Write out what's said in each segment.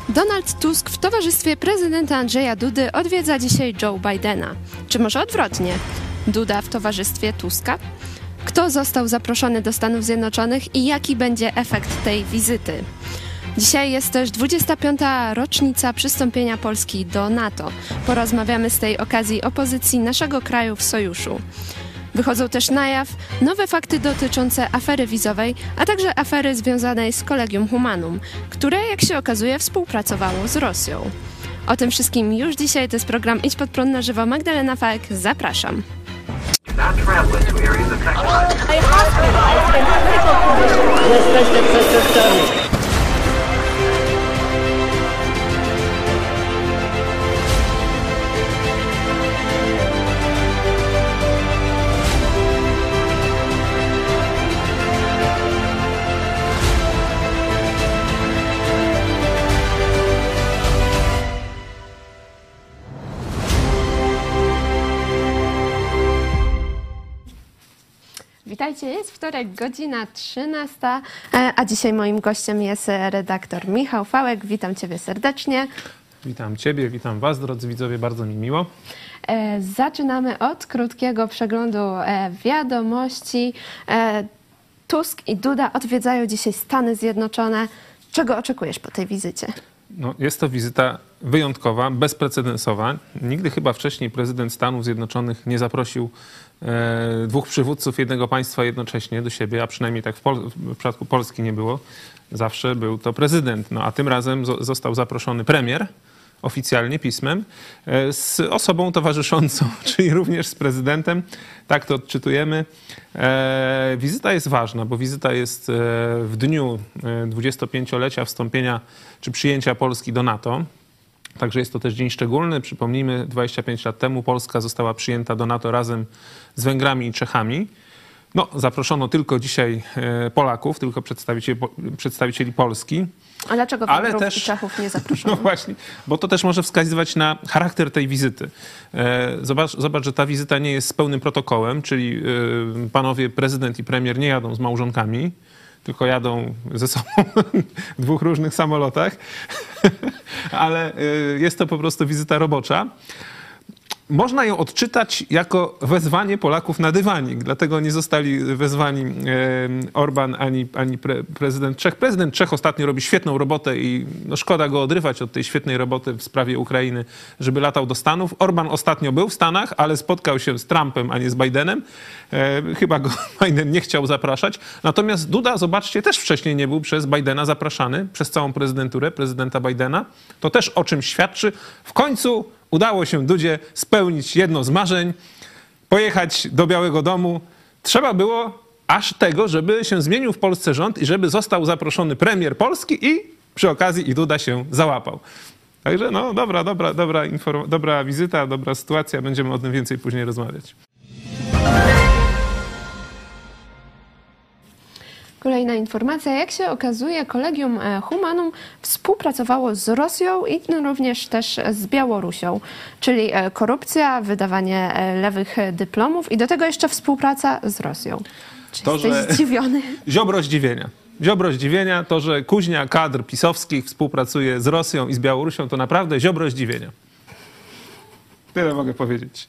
Donald Tusk w towarzystwie prezydenta Andrzeja Dudy odwiedza dzisiaj Joe Bidena. Czy może odwrotnie? Duda w towarzystwie Tuska? Kto został zaproszony do Stanów Zjednoczonych i jaki będzie efekt tej wizyty? Dzisiaj jest też 25. rocznica przystąpienia Polski do NATO. Porozmawiamy z tej okazji o pozycji naszego kraju w sojuszu. Wychodzą też na jaw nowe fakty dotyczące afery wizowej, a także afery związanej z Collegium Humanum, które, jak się okazuje, współpracowało z Rosją. O tym wszystkim już dzisiaj. To jest program Idź Pod Prąd na żywo. Magdalena Fałek, zapraszam. Jesteście przestępcami. Witajcie, jest wtorek, godzina 13, a dzisiaj moim gościem jest redaktor Michał Fałek. Witam Ciebie serdecznie. Witam Ciebie, witam Was, drodzy widzowie, bardzo mi miło. Zaczynamy od krótkiego przeglądu wiadomości. Tusk i Duda odwiedzają dzisiaj Stany Zjednoczone. Czego oczekujesz po tej wizycie? No, jest to wizyta wyjątkowa, bezprecedensowa. Nigdy chyba wcześniej prezydent Stanów Zjednoczonych nie zaprosił dwóch przywódców jednego państwa jednocześnie do siebie, a przynajmniej tak w przypadku Polski nie było. Zawsze był to prezydent. No, a tym razem został zaproszony premier oficjalnie pismem z osobą towarzyszącą, czyli również z prezydentem. Tak to odczytujemy. Wizyta jest ważna, bo wizyta jest w dniu 25-lecia wstąpienia czy przyjęcia Polski do NATO. Także jest to też dzień szczególny. Przypomnijmy, 25 lat temu Polska została przyjęta do NATO razem z Węgrami i Czechami. No, zaproszono tylko dzisiaj Polaków, tylko przedstawicieli Polski. A dlaczego Węgrów i Czechów nie zaproszono? No właśnie, bo to też może wskazywać na charakter tej wizyty. Zobacz, że ta wizyta nie jest z pełnym protokołem, czyli panowie prezydent i premier nie jadą z małżonkami, tylko jadą ze sobą w dwóch różnych samolotach, ale jest to po prostu wizyta robocza. Można ją odczytać jako wezwanie Polaków na dywanik, dlatego nie zostali wezwani Orbán ani prezydent Czech. Prezydent Czech ostatnio robi świetną robotę i no, szkoda go odrywać od tej świetnej roboty w sprawie Ukrainy, żeby latał do Stanów. Orbán ostatnio był w Stanach, ale spotkał się z Trumpem, a nie z Bidenem. Chyba go Biden nie chciał zapraszać. Natomiast Duda, zobaczcie, też wcześniej nie był przez Bidena zapraszany, przez całą prezydenturę prezydenta Bidena. To też o czym świadczy. W końcu udało się Dudzie spełnić jedno z marzeń, pojechać do Białego Domu. Trzeba było aż tego, żeby się zmienił w Polsce rząd i żeby został zaproszony premier Polski i przy okazji i Duda się załapał. Także no dobra wizyta, dobra sytuacja. Będziemy o tym więcej później rozmawiać. Kolejna informacja. Jak się okazuje, Collegium Humanum współpracowało z Rosją i również też z Białorusią, czyli korupcja, wydawanie lewych dyplomów i do tego jeszcze współpraca z Rosją. Czy jesteś zdziwiony? Ziobro zdziwienia, to, że kuźnia kadr pisowskich współpracuje z Rosją i z Białorusią, to naprawdę ziobro zdziwienia. Tyle mogę powiedzieć.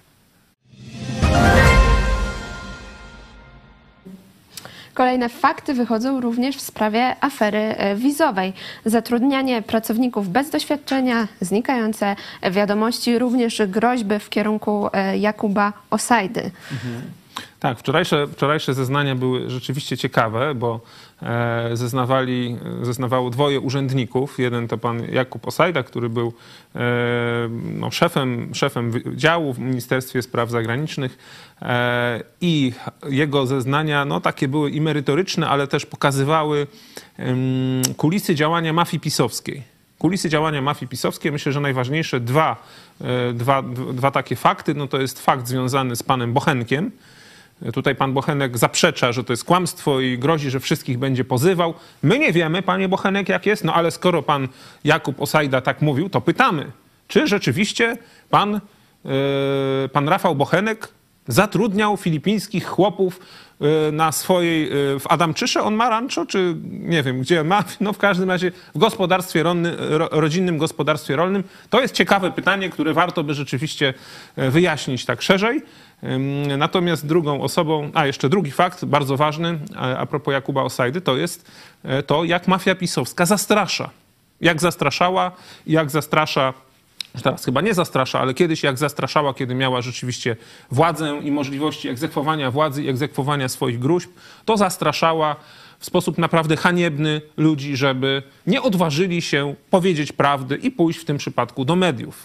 Kolejne fakty wychodzą również w sprawie afery wizowej. Zatrudnianie pracowników bez doświadczenia, znikające wiadomości, również groźby w kierunku Jakuba Osajdy. Tak, wczorajsze zeznania były rzeczywiście ciekawe, bo zeznawało dwoje urzędników. Jeden to pan Jakub Osajda, który był no, szefem działu w Ministerstwie Spraw Zagranicznych i jego zeznania no, takie były i merytoryczne, ale też pokazywały kulisy działania mafii pisowskiej. Kulisy działania mafii pisowskiej, myślę, że najważniejsze dwa takie fakty, no to jest fakt związany z panem Bochenkiem. Tutaj pan Bochenek zaprzecza, że to jest kłamstwo i grozi, że wszystkich będzie pozywał. My nie wiemy, panie Bochenek, jak jest, no ale skoro pan Jakub Osajda tak mówił, to pytamy, czy rzeczywiście pan Rafał Bochenek zatrudniał filipińskich chłopów na swojej, w Adamczysze on ma rancho, czy nie wiem, gdzie ma, no w każdym razie w gospodarstwie rodzinnym gospodarstwie rolnym. To jest ciekawe pytanie, które warto by rzeczywiście wyjaśnić tak szerzej. Natomiast drugą osobą, jeszcze drugi fakt, bardzo ważny, a propos Jakuba Osajdy, to jest to, jak mafia pisowska zastrasza. Jak zastraszała i jak zastrasza, teraz chyba nie zastrasza, ale kiedyś jak zastraszała, kiedy miała rzeczywiście władzę i możliwości egzekwowania władzy i egzekwowania swoich gróźb, to zastraszała w sposób naprawdę haniebny ludzi, żeby nie odważyli się powiedzieć prawdy i pójść w tym przypadku do mediów.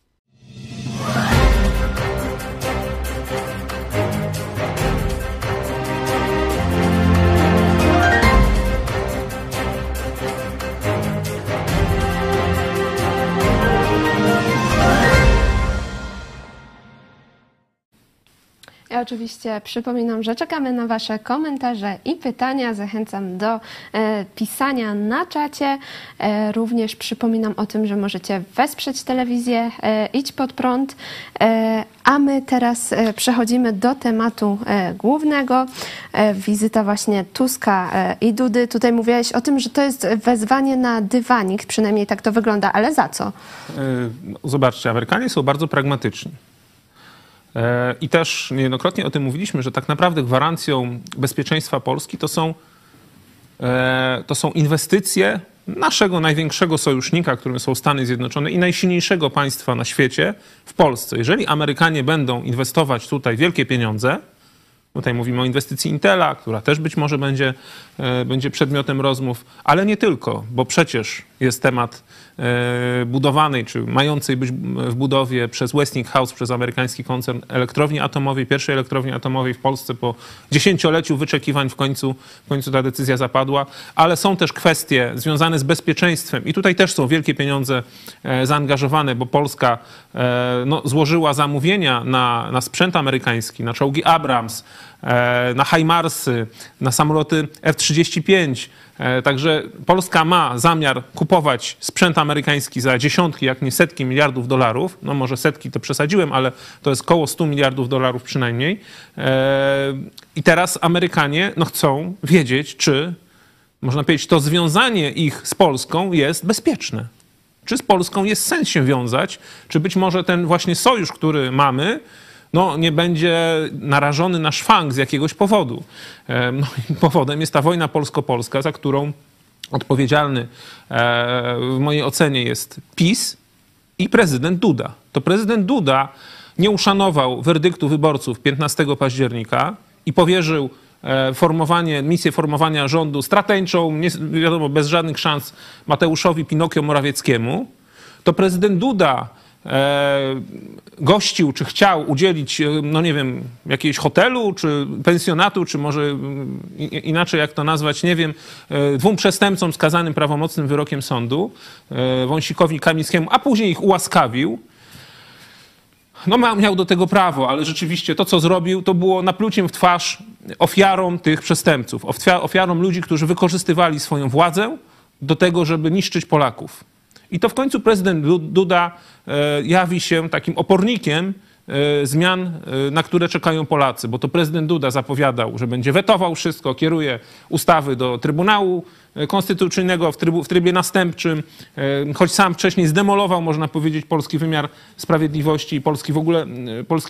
Ja oczywiście przypominam, że czekamy na Wasze komentarze i pytania. Zachęcam do pisania na czacie. Również przypominam o tym, że możecie wesprzeć telewizję Idź Pod Prąd. A my teraz przechodzimy do tematu głównego. Wizyta właśnie Tuska i Dudy. Tutaj mówiłeś o tym, że to jest wezwanie na dywanik, przynajmniej tak to wygląda, ale za co? Zobaczcie, Amerykanie są bardzo pragmatyczni. I też niejednokrotnie o tym mówiliśmy, że tak naprawdę gwarancją bezpieczeństwa Polski to są inwestycje naszego największego sojusznika, którym są Stany Zjednoczone i najsilniejszego państwa na świecie, w Polsce. Jeżeli Amerykanie będą inwestować tutaj wielkie pieniądze, tutaj mówimy o inwestycji Intela, która też być może będzie przedmiotem rozmów, ale nie tylko, bo przecież jest temat budowanej, czy mającej być w budowie przez Westinghouse, przez amerykański koncern elektrowni atomowej, pierwszej elektrowni atomowej w Polsce po 10-leciu wyczekiwań w końcu ta decyzja zapadła, ale są też kwestie związane z bezpieczeństwem i tutaj też są wielkie pieniądze zaangażowane, bo Polska złożyła zamówienia na sprzęt amerykański, na czołgi Abrams, na HIMARSy, na samoloty F-35. Także Polska ma zamiar kupować sprzęt amerykański za dziesiątki, jak nie setki miliardów dolarów. No może setki to przesadziłem, ale to jest koło 100 miliardów dolarów przynajmniej. I teraz Amerykanie chcą wiedzieć, czy, można powiedzieć, to związanie ich z Polską jest bezpieczne. Czy z Polską jest sens się wiązać, czy być może ten właśnie sojusz, który mamy, nie będzie narażony na szwank z jakiegoś powodu. Powodem jest ta wojna polsko-polska, za którą odpowiedzialny w mojej ocenie jest PiS i prezydent Duda. To prezydent Duda nie uszanował werdyktu wyborców 15 października i powierzył misję formowania rządu strateńczą, nie wiadomo, bez żadnych szans Mateuszowi Pinokio Morawieckiemu. To prezydent Duda gościł, czy chciał udzielić, nie wiem, jakiegoś hotelu, czy pensjonatu, czy może inaczej jak to nazwać, nie wiem, 2 przestępcom skazanym prawomocnym wyrokiem sądu, Wąsikowi i Kamińskiemu, a później ich ułaskawił. Miał do tego prawo, ale rzeczywiście to, co zrobił, to było napluciem w twarz ofiarom tych przestępców, ofiarom ludzi, którzy wykorzystywali swoją władzę do tego, żeby niszczyć Polaków. I to w końcu prezydent Duda jawi się takim opornikiem zmian, na które czekają Polacy, bo to prezydent Duda zapowiadał, że będzie wetował wszystko, kieruje ustawy do Trybunału Konstytucyjnego w trybie następczym, choć sam wcześniej zdemolował, można powiedzieć, polski wymiar sprawiedliwości i polski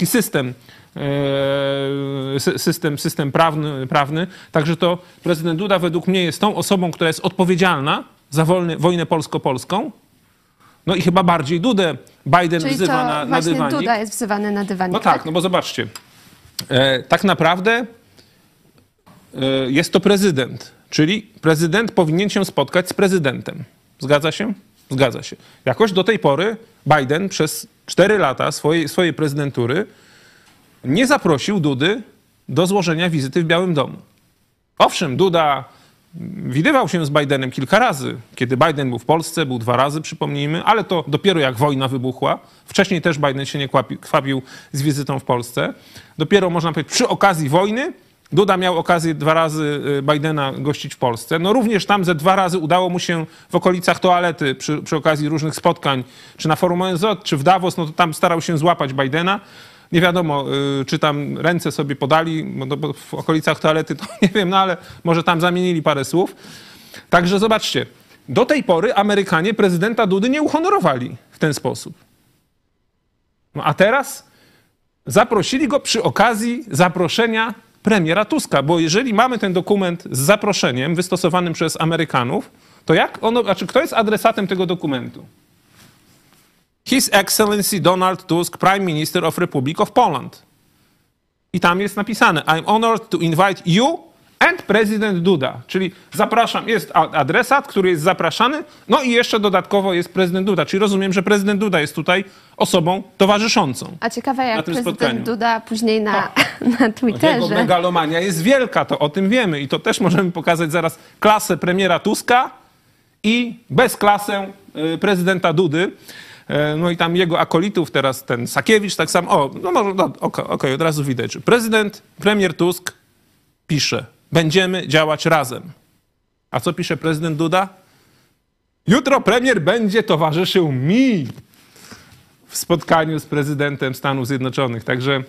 system prawny. Także to prezydent Duda według mnie jest tą osobą, która jest odpowiedzialna za wojnę polsko-polską. I chyba bardziej Dudę Biden wzywa na dywanik. Duda jest wzywany na dywanik. No tak, bo zobaczcie. Tak naprawdę jest to prezydent, czyli prezydent powinien się spotkać z prezydentem. Zgadza się? Zgadza się. Jakoś do tej pory Biden przez 4 lata swojej prezydentury nie zaprosił Dudy do złożenia wizyty w Białym Domu. Owszem, Duda widywał się z Bidenem kilka razy. Kiedy Biden był w Polsce, był 2 razy, przypomnijmy, ale to dopiero jak wojna wybuchła. Wcześniej też Biden się nie kwapił z wizytą w Polsce. Dopiero, można powiedzieć, przy okazji wojny Duda miał okazję 2 razy Bidena gościć w Polsce. Również tam ze 2 razy udało mu się w okolicach toalety przy okazji różnych spotkań, czy na forum ONZ, czy w Davos, to tam starał się złapać Bidena. Nie wiadomo, czy tam ręce sobie podali, bo w okolicach toalety to nie wiem, no ale może tam zamienili parę słów. Także zobaczcie, do tej pory Amerykanie prezydenta Dudy nie uhonorowali w ten sposób. No a teraz zaprosili go przy okazji zaproszenia premiera Tuska, bo jeżeli mamy ten dokument z zaproszeniem wystosowanym przez Amerykanów, to kto jest adresatem tego dokumentu? His Excellency Donald Tusk, Prime Minister of Republic of Poland. I tam jest napisane: I'm honored to invite you and President Duda. Czyli zapraszam, jest adresat, który jest zapraszany, no i jeszcze dodatkowo jest prezydent Duda. Czyli rozumiem, że prezydent Duda jest tutaj osobą towarzyszącą. A ciekawe, jak prezydent spotkaniu. Duda później na Twitterze. Jego megalomania jest wielka, to o tym wiemy. I to też możemy pokazać zaraz klasę premiera Tuska i bezklasę prezydenta Dudy. No i tam jego akolitów, teraz ten Sakiewicz tak samo. Okej, od razu widać, że premier Tusk pisze: będziemy działać razem. A co pisze prezydent Duda? Jutro premier będzie towarzyszył mi w spotkaniu z prezydentem Stanów Zjednoczonych. Także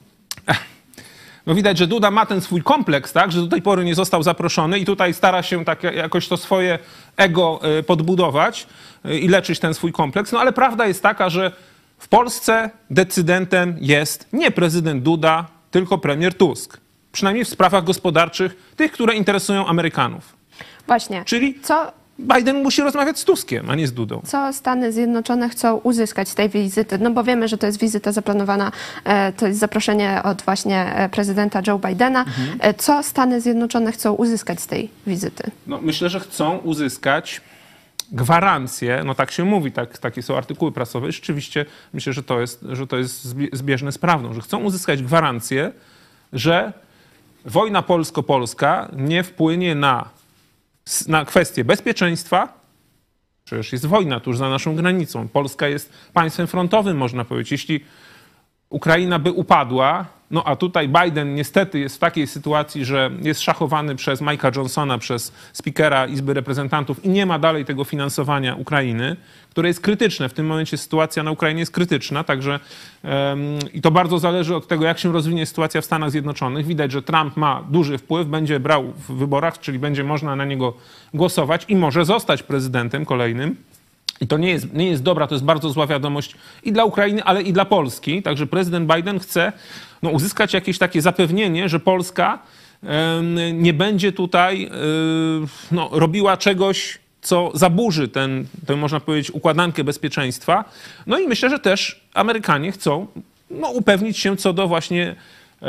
no widać, że Duda ma ten swój kompleks, tak, że do tej pory nie został zaproszony i tutaj stara się tak jakoś to swoje ego podbudować i leczyć ten swój kompleks. No ale prawda jest taka, że w Polsce decydentem jest nie prezydent Duda, tylko premier Tusk. Przynajmniej w sprawach gospodarczych, tych, które interesują Amerykanów. Właśnie. Czyli Biden musi rozmawiać z Tuskiem, a nie z Dudą. Co Stany Zjednoczone chcą uzyskać z tej wizyty? No bo wiemy, że to jest wizyta zaplanowana, to jest zaproszenie od właśnie prezydenta Joe Bidena. Co Stany Zjednoczone chcą uzyskać z tej wizyty? No, myślę, że chcą uzyskać gwarancję, no tak się mówi, takie są artykuły prasowe. I rzeczywiście myślę, że to jest zbieżne z prawdą, że chcą uzyskać gwarancję, że wojna polsko-polska nie wpłynie na kwestię bezpieczeństwa. Przecież jest wojna tuż za naszą granicą. Polska jest państwem frontowym, można powiedzieć. Jeśli Ukraina by upadła, no a tutaj Biden niestety jest w takiej sytuacji, że jest szachowany przez Mike'a Johnsona, przez speakera Izby Reprezentantów i nie ma dalej tego finansowania Ukrainy, które jest krytyczne. W tym momencie sytuacja na Ukrainie jest krytyczna, także i to bardzo zależy od tego, jak się rozwinie sytuacja w Stanach Zjednoczonych. Widać, że Trump ma duży wpływ, będzie brał w wyborach, czyli będzie można na niego głosować i może zostać prezydentem kolejnym. I to nie jest dobra, to jest bardzo zła wiadomość i dla Ukrainy, ale i dla Polski. Także prezydent Biden chce uzyskać jakieś takie zapewnienie, że Polska nie będzie tutaj robiła czegoś, co zaburzy tę, można powiedzieć, układankę bezpieczeństwa. No i myślę, że też Amerykanie chcą upewnić się co do właśnie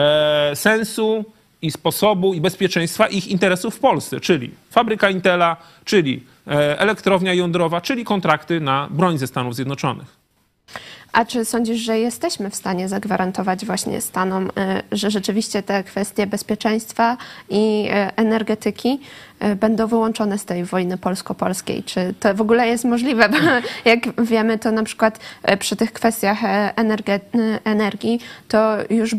sensu i sposobu i bezpieczeństwa ich interesów w Polsce, czyli fabryka Intela, czyli elektrownia jądrowa, czyli kontrakty na broń ze Stanów Zjednoczonych. A czy sądzisz, że jesteśmy w stanie zagwarantować właśnie Stanom, że rzeczywiście te kwestie bezpieczeństwa i energetyki będą wyłączone z tej wojny polsko-polskiej? Czy to w ogóle jest możliwe? Bo jak wiemy, to na przykład przy tych kwestiach energii to już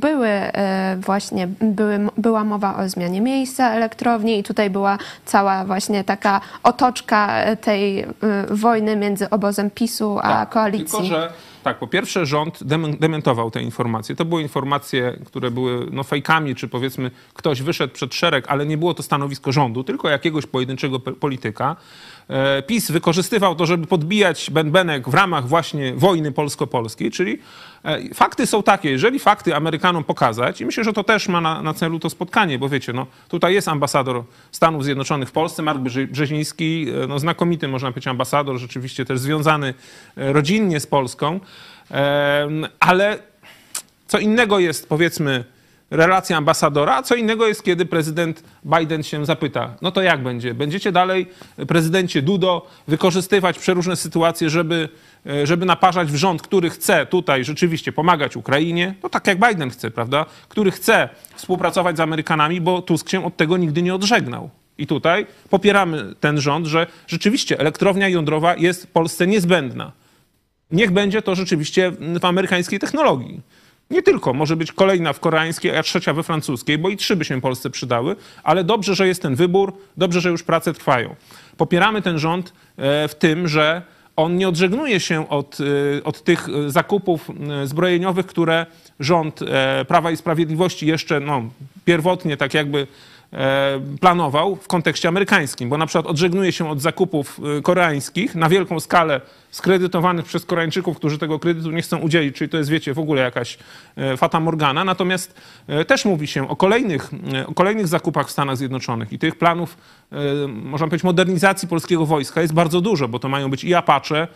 była mowa o zmianie miejsca elektrowni i tutaj była cała właśnie taka otoczka tej wojny między obozem PiS-u a koalicji. Tylko, że po pierwsze rząd dementował te informacje. To były informacje, które były fejkami, czy powiedzmy ktoś wyszedł przed szereg, ale nie było to stanowisko rządu, tylko jakiegoś pojedynczego polityka. PiS wykorzystywał to, żeby podbijać bębenek w ramach właśnie wojny polsko-polskiej, czyli fakty są takie, jeżeli fakty Amerykanom pokazać, i myślę, że to też ma na celu to spotkanie, bo wiecie, tutaj jest ambasador Stanów Zjednoczonych w Polsce, Mark Brzeziński, znakomity, można powiedzieć, ambasador, rzeczywiście też związany rodzinnie z Polską, ale co innego jest, powiedzmy, relacja ambasadora, a co innego jest, kiedy prezydent Biden się zapyta, no to jak będzie? Będziecie dalej, prezydencie Dudo, wykorzystywać przeróżne sytuacje, żeby naparzać w rząd, który chce tutaj rzeczywiście pomagać Ukrainie, no tak jak Biden chce, prawda? Który chce współpracować z Amerykanami, bo Tusk się od tego nigdy nie odżegnał. I tutaj popieramy ten rząd, że rzeczywiście elektrownia jądrowa jest w Polsce niezbędna. Niech będzie to rzeczywiście w amerykańskiej technologii. Nie tylko, może być kolejna w koreańskiej, a trzecia we francuskiej, bo i 3 by się Polsce przydały, ale dobrze, że jest ten wybór, dobrze, że już prace trwają. Popieramy ten rząd w tym, że on nie odżegnuje się od tych zakupów zbrojeniowych, które rząd Prawa i Sprawiedliwości jeszcze pierwotnie tak jakby planował w kontekście amerykańskim, bo na przykład odżegnuje się od zakupów koreańskich na wielką skalę skredytowanych przez Koreańczyków, którzy tego kredytu nie chcą udzielić, czyli to jest, wiecie, w ogóle jakaś fata morgana. Natomiast też mówi się o kolejnych zakupach w Stanach Zjednoczonych i tych planów, można powiedzieć, modernizacji polskiego wojska jest bardzo dużo, bo to mają być i Apache,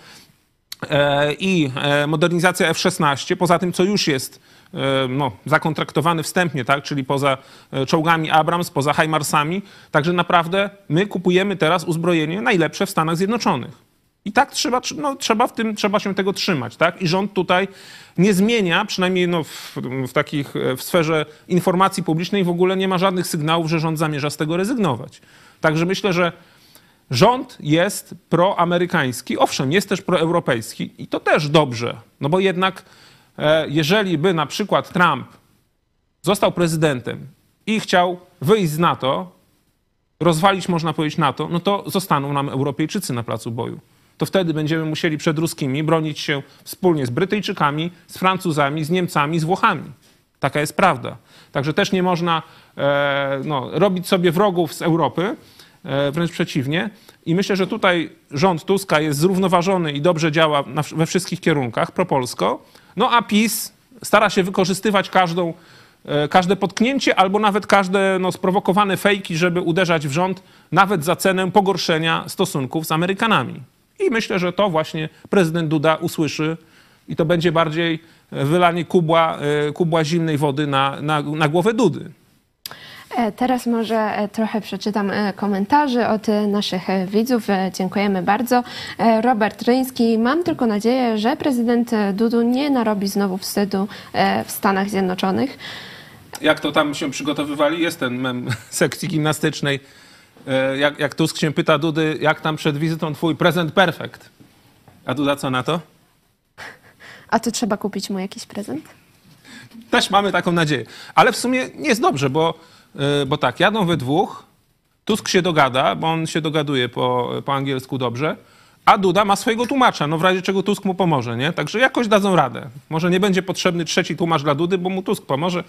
i modernizacja F-16, poza tym, co już jest zakontraktowane wstępnie, tak? Czyli poza czołgami Abrams, poza HIMARS-ami. Także naprawdę my kupujemy teraz uzbrojenie najlepsze w Stanach Zjednoczonych. I tak trzeba się tego trzymać, tak? I rząd tutaj nie zmienia, przynajmniej w sferze informacji publicznej w ogóle nie ma żadnych sygnałów, że rząd zamierza z tego rezygnować. Także myślę, że rząd jest proamerykański, owszem, jest też proeuropejski i to też dobrze, no bo jednak jeżeli by na przykład Trump został prezydentem i chciał wyjść z NATO, rozwalić, można powiedzieć, NATO, no to zostaną nam Europejczycy na placu boju. To wtedy będziemy musieli przed ruskimi bronić się wspólnie z Brytyjczykami, z Francuzami, z Niemcami, z Włochami. Taka jest prawda. Także też nie można robić sobie wrogów z Europy, wręcz przeciwnie. I myślę, że tutaj rząd Tuska jest zrównoważony i dobrze działa we wszystkich kierunkach, propolsko. No a PiS stara się wykorzystywać każde potknięcie albo nawet każde sprowokowane fejki, żeby uderzać w rząd, nawet za cenę pogorszenia stosunków z Amerykanami. I myślę, że to właśnie prezydent Duda usłyszy i to będzie bardziej wylanie kubła zimnej wody na głowę Dudy. Teraz może trochę przeczytam komentarzy od naszych widzów. Dziękujemy bardzo. Robert Ryński. Mam tylko nadzieję, że prezydent Dudu nie narobi znowu wstydu w Stanach Zjednoczonych. Jak to tam się przygotowywali? Jest ten mem sekcji gimnastycznej. Jak Tusk się pyta Dudy, jak tam przed wizytą twój prezent perfekt. A Duda co na to? A to trzeba kupić mu jakiś prezent? Też mamy taką nadzieję. Ale w sumie nie jest dobrze, bo tak, jadą we dwóch, Tusk się dogada, bo on się dogaduje po angielsku dobrze, a Duda ma swojego tłumacza, w razie czego Tusk mu pomoże, nie? Także jakoś dadzą radę. Może nie będzie potrzebny trzeci tłumacz dla Dudy, bo mu Tusk pomoże.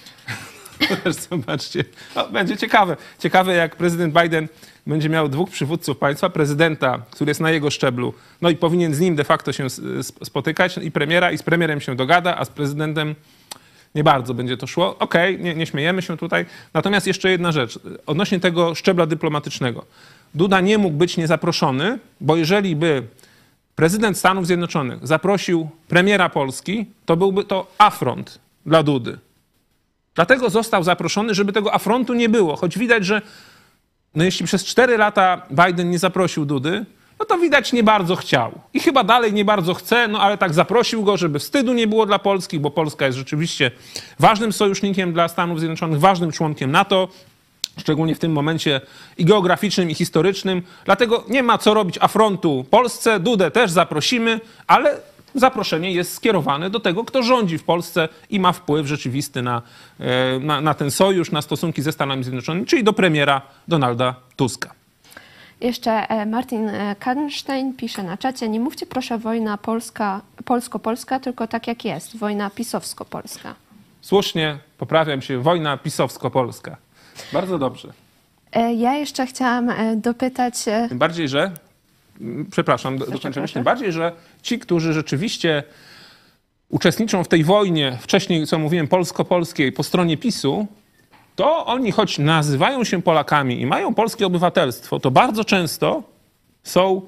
Zobaczcie, będzie ciekawe. Ciekawe, jak prezydent Biden będzie miał dwóch przywódców państwa, prezydenta, który jest na jego szczeblu, i powinien z nim de facto się spotykać, i premiera, i z premierem się dogada, a z prezydentem nie bardzo będzie to szło. Okej, nie śmiejemy się tutaj. Natomiast jeszcze jedna rzecz. Odnośnie tego szczebla dyplomatycznego. Duda nie mógł być niezaproszony, bo jeżeli by prezydent Stanów Zjednoczonych zaprosił premiera Polski, to byłby to afront dla Dudy. Dlatego został zaproszony, żeby tego afrontu nie było. Choć widać, że jeśli przez 4 lata Biden nie zaprosił Dudy, to widać nie bardzo chciał. I chyba dalej nie bardzo chce, ale tak zaprosił go, żeby wstydu nie było dla Polski, bo Polska jest rzeczywiście ważnym sojusznikiem dla Stanów Zjednoczonych, ważnym członkiem NATO, szczególnie w tym momencie i geograficznym, i historycznym. Dlatego nie ma co robić afrontu Polsce. Dudę też zaprosimy, ale zaproszenie jest skierowane do tego, kto rządzi w Polsce i ma wpływ rzeczywisty na ten sojusz, na stosunki ze Stanami Zjednoczonymi, czyli do premiera Donalda Tuska. Jeszcze Martin Karnstein pisze na czacie: nie mówcie proszę wojna polsko-polska, tylko tak jak jest, wojna pisowsko-polska. Słusznie, poprawiam się, wojna pisowsko-polska. Bardzo dobrze. Ja jeszcze chciałam dopytać... Tym bardziej, że... Przepraszam, dokończę myśl. Tym bardziej, że ci, którzy rzeczywiście uczestniczą w tej wojnie, wcześniej, co mówiłem, polsko-polskiej po stronie PiS-u, to oni, choć nazywają się Polakami i mają polskie obywatelstwo, to bardzo często są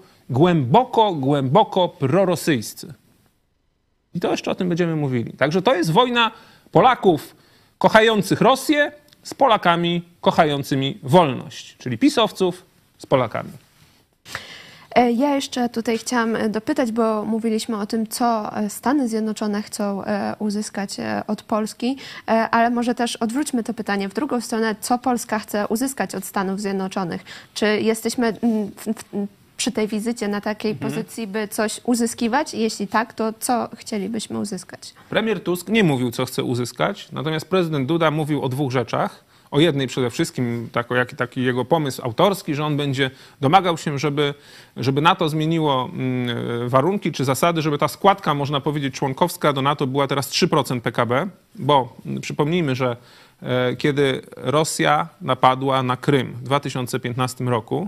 głęboko prorosyjscy. I to jeszcze o tym będziemy mówili. Także to jest wojna Polaków kochających Rosję z Polakami kochającymi wolność, czyli pisowców z Polakami. Ja jeszcze tutaj chciałam dopytać, bo mówiliśmy o tym, co Stany Zjednoczone chcą uzyskać od Polski, ale może też odwróćmy to pytanie w drugą stronę. Co Polska chce uzyskać od Stanów Zjednoczonych? Czy jesteśmy przy tej wizycie na takiej pozycji, by coś uzyskiwać? Jeśli tak, to co chcielibyśmy uzyskać? Premier Tusk nie mówił, co chce uzyskać, natomiast prezydent Duda mówił o 2 rzeczach. o jednej przede wszystkim, taki jego pomysł autorski, że on będzie domagał się, żeby NATO zmieniło warunki czy zasady, żeby ta składka, można powiedzieć, członkowska do NATO była teraz 3% PKB, bo przypomnijmy, że kiedy Rosja napadła na Krym w 2015 roku,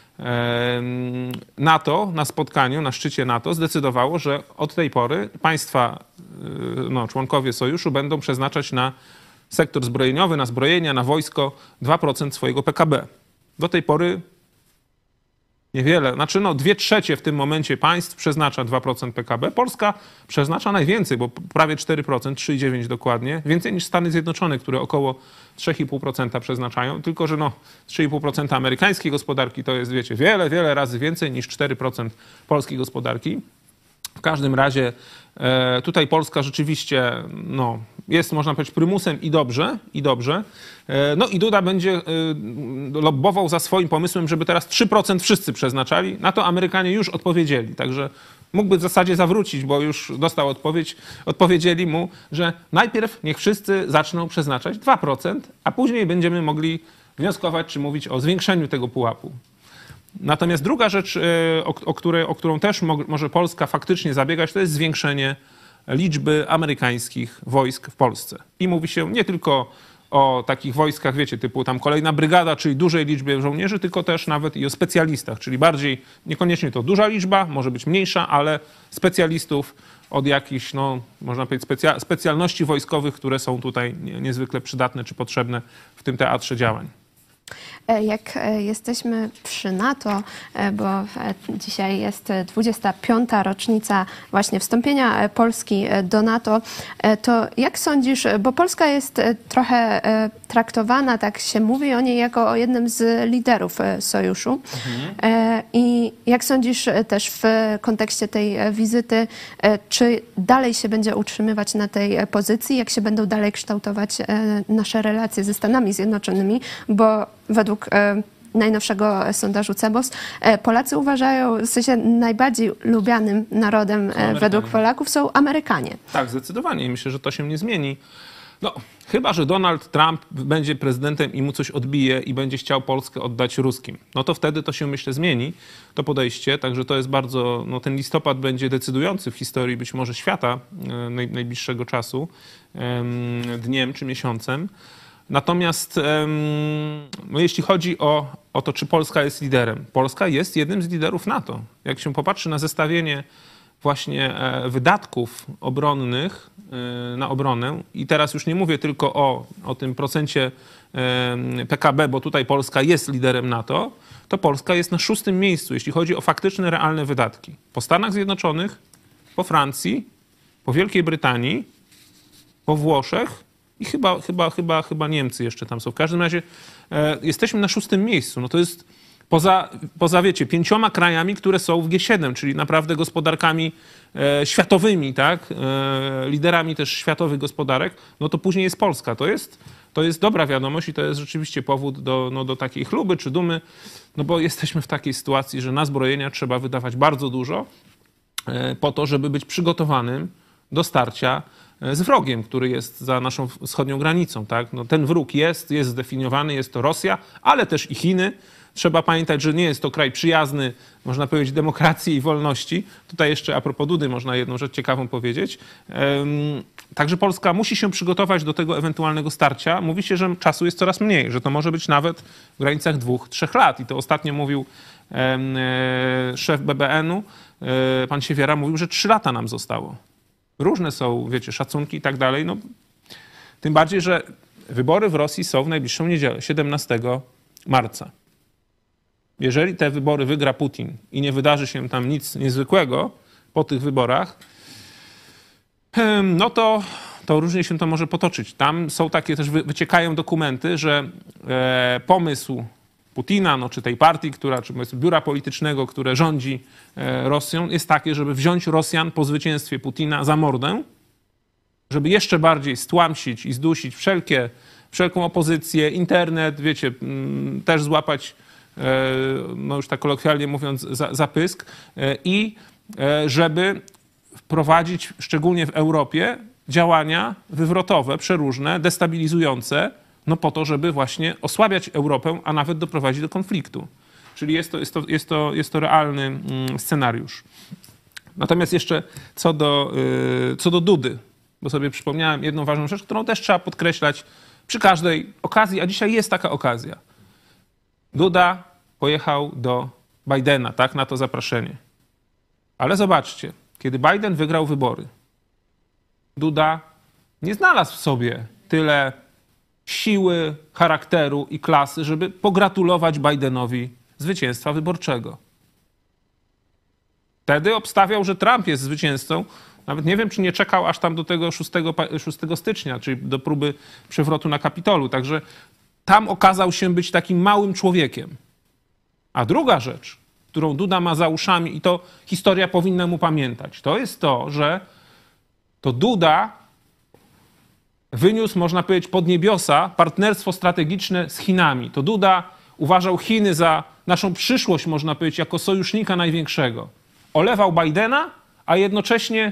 NATO na spotkaniu, na szczycie NATO zdecydowało, że od tej pory państwa, członkowie sojuszu będą przeznaczać na sektor zbrojeniowy, na zbrojenia, na wojsko 2% swojego PKB. Do tej pory niewiele, 2/3 w tym momencie państw przeznacza 2% PKB. Polska przeznacza najwięcej, bo prawie 4%, 3,9% dokładnie. Więcej niż Stany Zjednoczone, które około 3,5% przeznaczają. Tylko że 3,5% amerykańskiej gospodarki to jest, wiecie, wiele, wiele razy więcej niż 4% polskiej gospodarki. W każdym razie tutaj Polska rzeczywiście jest, można powiedzieć, prymusem i dobrze. I Duda będzie lobbował za swoim pomysłem, żeby teraz 3% wszyscy przeznaczali. Na to Amerykanie już odpowiedzieli. Także mógłby w zasadzie zawrócić, bo już dostał odpowiedź. Odpowiedzieli mu, że najpierw niech wszyscy zaczną przeznaczać 2%, a później będziemy mogli wnioskować czy mówić o zwiększeniu tego pułapu. Natomiast druga rzecz, o którą też może Polska faktycznie zabiegać, to jest zwiększenie liczby amerykańskich wojsk w Polsce. I mówi się nie tylko o takich wojskach, wiecie, typu tam kolejna brygada, czyli dużej liczbie żołnierzy, tylko też nawet i o specjalistach, czyli bardziej, niekoniecznie to duża liczba, może być mniejsza, ale specjalistów od jakichś, można powiedzieć, specjalności wojskowych, które są tutaj niezwykle przydatne czy potrzebne w tym teatrze działań. Jak jesteśmy przy NATO, bo dzisiaj jest 25. rocznica właśnie wstąpienia Polski do NATO, to jak sądzisz, bo Polska jest trochę traktowana, tak się mówi o niej, jako o jednym z liderów sojuszu. I jak sądzisz też w kontekście tej wizyty, czy dalej się będzie utrzymywać na tej pozycji, jak się będą dalej kształtować nasze relacje ze Stanami Zjednoczonymi, bo według najnowszego sondażu CEBOS Polacy uważają, w sensie najbardziej lubianym narodem według Polaków są Amerykanie. Tak, zdecydowanie. I myślę, że to się nie zmieni. Chyba że Donald Trump będzie prezydentem i mu coś odbije i będzie chciał Polskę oddać Ruskim. To wtedy to się, myślę, zmieni, to podejście. Także to jest bardzo, ten listopad będzie decydujący w historii być może świata najbliższego czasu, dniem czy miesiącem. Natomiast jeśli chodzi o to, czy Polska jest liderem, Polska jest jednym z liderów NATO. Jak się popatrzy na zestawienie właśnie wydatków obronnych na obronę, i teraz już nie mówię tylko o tym procencie PKB, bo tutaj Polska jest liderem NATO, to Polska jest na 6. miejscu, jeśli chodzi o faktyczne, realne wydatki. Po Stanach Zjednoczonych, po Francji, po Wielkiej Brytanii, po Włoszech, i chyba Niemcy jeszcze tam są. W każdym razie jesteśmy na 6. miejscu. To jest poza wiecie, 5 krajami, które są w G7, czyli naprawdę gospodarkami światowymi, tak? Liderami też światowych gospodarek. To później jest Polska. To jest dobra wiadomość i to jest rzeczywiście powód do takiej chluby czy dumy, bo jesteśmy w takiej sytuacji, że na zbrojenia trzeba wydawać bardzo dużo po to, żeby być przygotowanym do starcia z wrogiem, który jest za naszą wschodnią granicą. Tak? Ten wróg jest zdefiniowany, jest to Rosja, ale też i Chiny. Trzeba pamiętać, że nie jest to kraj przyjazny, można powiedzieć, demokracji i wolności. Tutaj jeszcze a propos Dudy można jedną rzecz ciekawą powiedzieć. Także Polska musi się przygotować do tego ewentualnego starcia. Mówi się, że czasu jest coraz mniej, że to może być nawet w granicach 2-3 lat. I to ostatnio mówił szef BBN-u, pan Siewiera, mówił, że 3 lata nam zostało. Różne są, wiecie, szacunki i tak dalej. Tym bardziej, że wybory w Rosji są w najbliższą niedzielę, 17 marca. Jeżeli te wybory wygra Putin i nie wydarzy się tam nic niezwykłego po tych wyborach, to różnie się to może potoczyć. Tam są takie też, wyciekają dokumenty, że pomysł Putina, czy tej partii, czy biura politycznego, które rządzi Rosją, jest takie, żeby wziąć Rosjan po zwycięstwie Putina za mordę, żeby jeszcze bardziej stłamsić i zdusić wszelką opozycję, internet, wiecie, też złapać, już tak kolokwialnie mówiąc, za pysk i żeby wprowadzić, szczególnie w Europie, działania wywrotowe, przeróżne, destabilizujące, No po to, żeby właśnie osłabiać Europę, a nawet doprowadzić do konfliktu. Czyli jest to realny scenariusz. Natomiast jeszcze co do Dudy, bo sobie przypomniałem jedną ważną rzecz, którą też trzeba podkreślać przy każdej okazji, a dzisiaj jest taka okazja. Duda pojechał do Bidena, tak, na to zaproszenie. Ale zobaczcie, kiedy Biden wygrał wybory, Duda nie znalazł w sobie tyle siły, charakteru i klasy, żeby pogratulować Bidenowi zwycięstwa wyborczego. Wtedy obstawiał, że Trump jest zwycięzcą. Nawet nie wiem, czy nie czekał aż tam do tego 6 stycznia, czyli do próby przewrotu na Kapitolu. Także tam okazał się być takim małym człowiekiem. A druga rzecz, którą Duda ma za uszami i to historia powinna mu pamiętać, to jest to, że to Duda wyniósł, można powiedzieć, pod niebiosa partnerstwo strategiczne z Chinami. To Duda uważał Chiny za naszą przyszłość, można powiedzieć, jako sojusznika największego. Olewał Bidena, a jednocześnie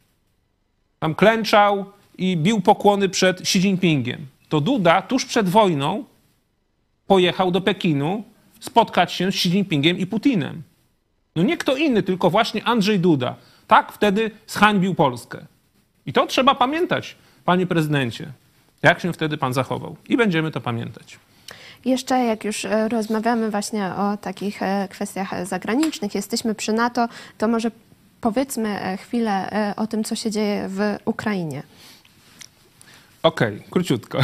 tam klęczał i bił pokłony przed Xi Jinpingiem. To Duda tuż przed wojną pojechał do Pekinu spotkać się z Xi Jinpingiem i Putinem. No nie kto inny, tylko właśnie Andrzej Duda. Tak wtedy zhańbił Polskę. I to trzeba pamiętać, panie prezydencie, jak się wtedy pan zachował. I będziemy to pamiętać. Jeszcze jak już rozmawiamy właśnie o takich kwestiach zagranicznych, jesteśmy przy NATO, to może powiedzmy chwilę o tym, co się dzieje w Ukrainie. Okej, króciutko.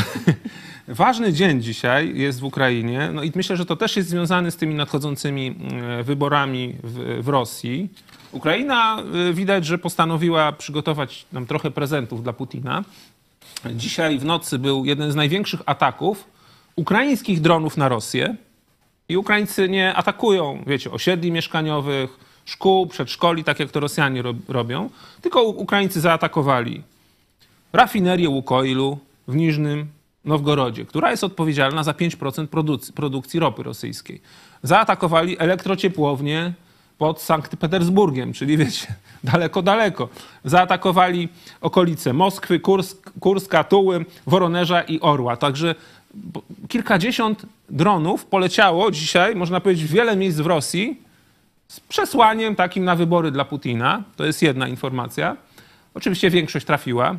Ważny dzień dzisiaj jest w Ukrainie. No i myślę, że to też jest związane z tymi nadchodzącymi wyborami w Rosji. Ukraina widać, że postanowiła przygotować nam trochę prezentów dla Putina. Dzisiaj w nocy był jeden z największych ataków ukraińskich dronów na Rosję. I Ukraińcy nie atakują, wiecie, osiedli mieszkaniowych, szkół, przedszkoli, tak jak to Rosjanie robią, tylko Ukraińcy zaatakowali rafinerię Łukoilu w Niżnym Nowgorodzie, która jest odpowiedzialna za 5% produkcji ropy rosyjskiej. Zaatakowali elektrociepłownię pod Sankt Petersburgiem, czyli wiecie, daleko, daleko. Zaatakowali okolice Moskwy, Kurska, Tuły, Woronerza i Orła. Także kilkadziesiąt dronów poleciało dzisiaj, można powiedzieć, w wiele miejsc w Rosji z przesłaniem takim na wybory dla Putina. To jest jedna informacja. Oczywiście większość trafiła.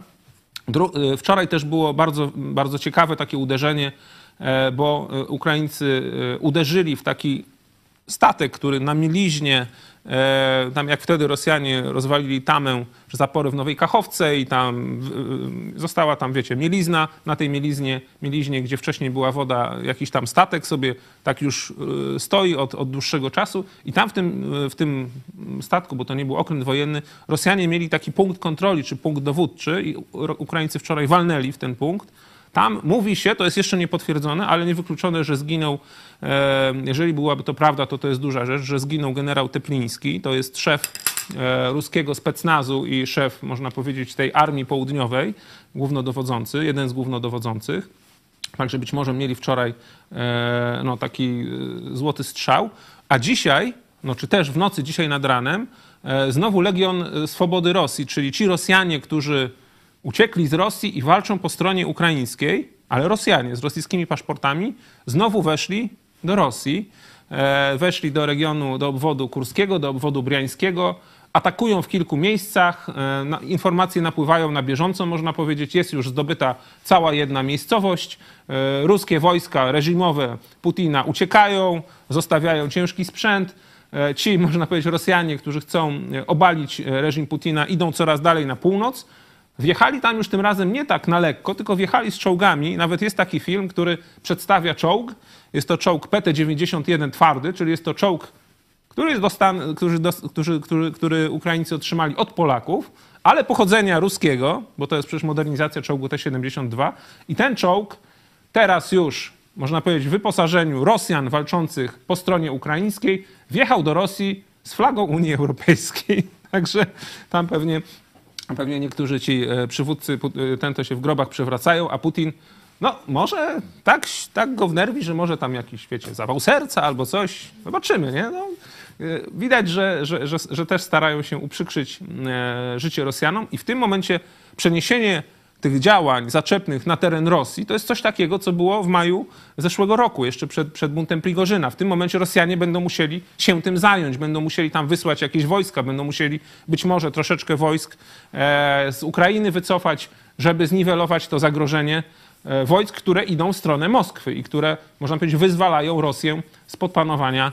Wczoraj też było bardzo, bardzo ciekawe takie uderzenie, bo Ukraińcy uderzyli w taki statek, który na mieliźnie, tam jak wtedy Rosjanie rozwalili tamę, zapory w Nowej Kachowce i tam została tam, wiecie, mielizna. Na tej mieliźnie, gdzie wcześniej była woda, jakiś tam statek sobie tak już stoi od dłuższego czasu i tam w tym statku, bo to nie był okręt wojenny, Rosjanie mieli taki punkt kontroli, czy punkt dowódczy i Ukraińcy wczoraj walnęli w ten punkt. Tam mówi się, to jest jeszcze niepotwierdzone, ale niewykluczone, że zginął, jeżeli byłaby to prawda, to jest duża rzecz, że zginął generał Tepliński, to jest szef ruskiego specnazu i szef, można powiedzieć, tej armii południowej, głównodowodzący, jeden z głównodowodzących. Także być może mieli wczoraj no, taki złoty strzał. A dzisiaj, no, czy też w nocy, dzisiaj nad ranem, znowu Legion Swobody Rosji, czyli ci Rosjanie, którzy uciekli z Rosji i walczą po stronie ukraińskiej, ale Rosjanie z rosyjskimi paszportami znowu weszli do Rosji, weszli do regionu, do obwodu kurskiego, do obwodu briańskiego, atakują w kilku miejscach, informacje napływają na bieżąco, można powiedzieć, jest już zdobyta cała jedna miejscowość, ruskie wojska reżimowe Putina uciekają, zostawiają ciężki sprzęt, ci, można powiedzieć, Rosjanie, którzy chcą obalić reżim Putina, idą coraz dalej na północ. Wjechali tam już tym razem nie tak na lekko, tylko wjechali z czołgami. Nawet jest taki film, który przedstawia czołg. Jest to czołg PT-91 twardy, czyli jest to czołg, który Ukraińcy otrzymali od Polaków, ale pochodzenia ruskiego, bo to jest przecież modernizacja czołgu T-72. I ten czołg teraz już, można powiedzieć, w wyposażeniu Rosjan walczących po stronie ukraińskiej wjechał do Rosji z flagą Unii Europejskiej. Także tam pewnie niektórzy ci przywódcy to się w grobach przewracają, a Putin, no może tak go wnerwi, że może tam jakiś, wiecie, zawał serca albo coś. Zobaczymy, nie? No, widać, że też starają się uprzykrzyć życie Rosjanom i w tym momencie przeniesienie tych działań zaczepnych na teren Rosji, to jest coś takiego, co było w maju zeszłego roku, jeszcze przed buntem Prigorzyna. W tym momencie Rosjanie będą musieli się tym zająć, będą musieli tam wysłać jakieś wojska, będą musieli być może troszeczkę wojsk z Ukrainy wycofać, żeby zniwelować to zagrożenie wojsk, które idą w stronę Moskwy i które, można powiedzieć, wyzwalają Rosję spod panowania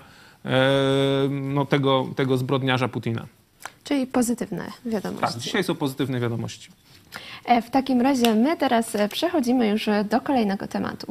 tego zbrodniarza Putina. Czyli pozytywne wiadomości. Tak, dzisiaj są pozytywne wiadomości. W takim razie my teraz przechodzimy już do kolejnego tematu.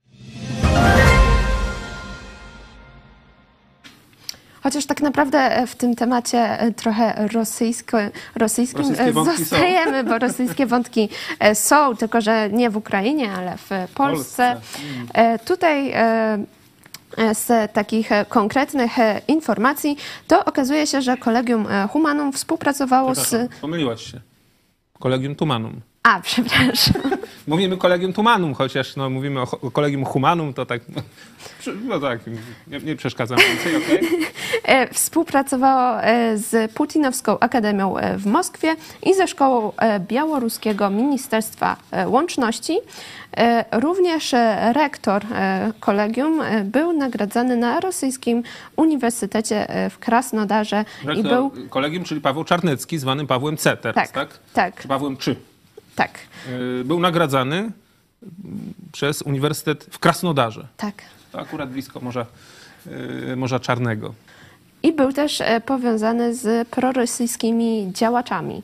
Chociaż tak naprawdę w tym temacie trochę rosyjskim zostajemy, bo rosyjskie wątki są, tylko że nie w Ukrainie, ale w Polsce. Tutaj z takich konkretnych informacji to okazuje się, że Collegium Humanum współpracowało z... Pomyliłaś się. Collegium Humanum. A, przepraszam. Mówimy Collegium Humanum, chociaż mówimy o Collegium Humanum, to tak... No tak, nie przeszkadzam więcej, okej. Współpracowało z Putinowską Akademią w Moskwie i ze Szkołą Białoruskiego Ministerstwa Łączności. Również rektor kolegium był nagradzany na rosyjskim uniwersytecie w Krasnodarze. Rektor kolegium, czyli Paweł Czarnecki, zwany Pawłem C teraz, tak? Tak. Czy Pawłem Czy. Tak. Był nagradzany przez Uniwersytet w Krasnodarze. Tak. To akurat blisko Morza Czarnego. I był też powiązany z prorosyjskimi działaczami.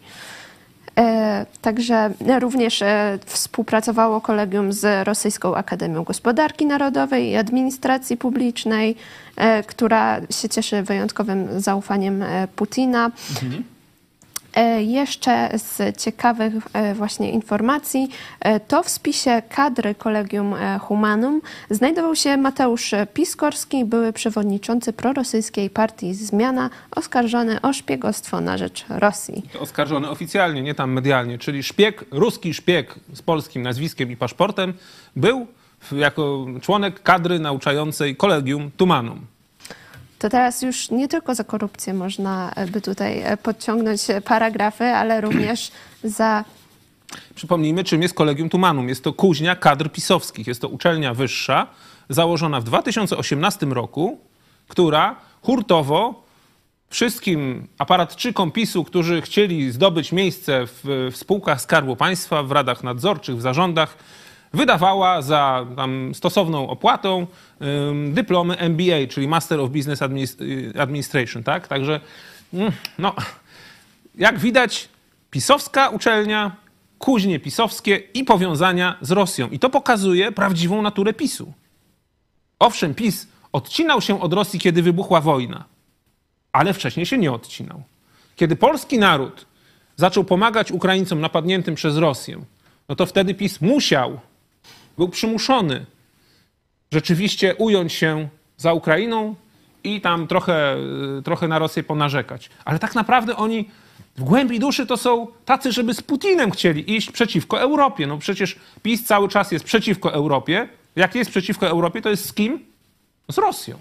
Także również współpracowało kolegium z Rosyjską Akademią Gospodarki Narodowej i Administracji Publicznej, która się cieszy wyjątkowym zaufaniem Putina. Jeszcze z ciekawych właśnie informacji, to w spisie kadry Collegium Humanum znajdował się Mateusz Piskorski, były przewodniczący prorosyjskiej partii Zmiana, oskarżony o szpiegostwo na rzecz Rosji. Oskarżony oficjalnie, nie tam medialnie, czyli ruski szpieg z polskim nazwiskiem i paszportem był jako członek kadry nauczającej Collegium Humanum. To teraz już nie tylko za korupcję można by tutaj podciągnąć paragrafy, ale również za... Przypomnijmy, czym jest Collegium Humanum. Jest to kuźnia kadr pisowskich. Jest to uczelnia wyższa, założona w 2018 roku, która hurtowo wszystkim aparatczykom PiS-u, którzy chcieli zdobyć miejsce w spółkach Skarbu Państwa, w radach nadzorczych, w zarządach, wydawała za tam stosowną opłatą dyplomy MBA, czyli Master of Business Administration, tak? Także, no, jak widać, pisowska uczelnia, kuźnie pisowskie i powiązania z Rosją. I to pokazuje prawdziwą naturę PiS-u. Owszem, PiS odcinał się od Rosji, kiedy wybuchła wojna, ale wcześniej się nie odcinał. Kiedy polski naród zaczął pomagać Ukraińcom napadniętym przez Rosję, no to wtedy PiS był przymuszony rzeczywiście ująć się za Ukrainą i tam trochę na Rosję ponarzekać. Ale tak naprawdę oni w głębi duszy to są tacy, żeby z Putinem chcieli iść przeciwko Europie. No przecież PiS cały czas jest przeciwko Europie. Jak jest przeciwko Europie, to jest z kim? Z Rosją.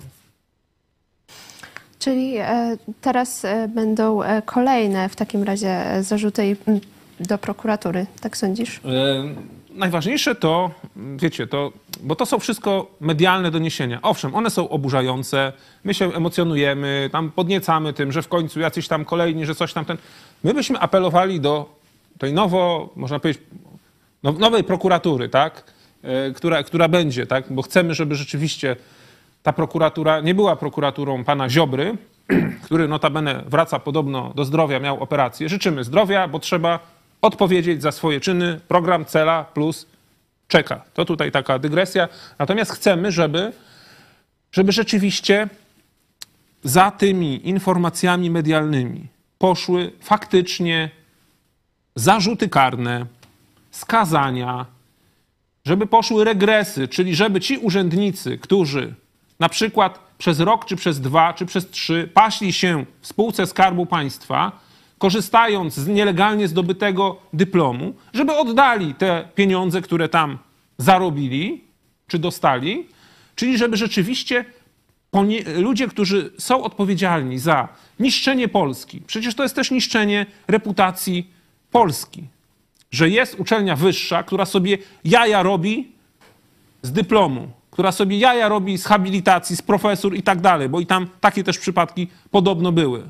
Czyli teraz będą kolejne w takim razie zarzuty do prokuratury, tak sądzisz? Najważniejsze to, wiecie, bo to są wszystko medialne doniesienia. Owszem, one są oburzające, my się emocjonujemy, tam podniecamy tym, że w końcu jacyś tam kolejni, że coś tam My byśmy apelowali do tej można powiedzieć, nowej prokuratury, tak? Która będzie, tak? Bo chcemy, żeby rzeczywiście ta prokuratura nie była prokuraturą pana Ziobry, który notabene wraca podobno do zdrowia, miał operację. Życzymy zdrowia, bo trzeba odpowiedzieć za swoje czyny. Program Cela plus czeka. To tutaj taka dygresja. Natomiast chcemy, żeby rzeczywiście za tymi informacjami medialnymi poszły faktycznie zarzuty karne, skazania, żeby poszły regresy, czyli żeby ci urzędnicy, którzy na przykład przez rok, czy przez 2, czy przez 3 paśli się w spółce Skarbu Państwa, korzystając z nielegalnie zdobytego dyplomu, żeby oddali te pieniądze, które tam zarobili, czy dostali, czyli żeby rzeczywiście ludzie, którzy są odpowiedzialni za niszczenie Polski, przecież to jest też niszczenie reputacji Polski, że jest uczelnia wyższa, która sobie jaja robi z dyplomu, która sobie jaja robi z habilitacji, z profesur i tak dalej, bo i tam takie też przypadki podobno były.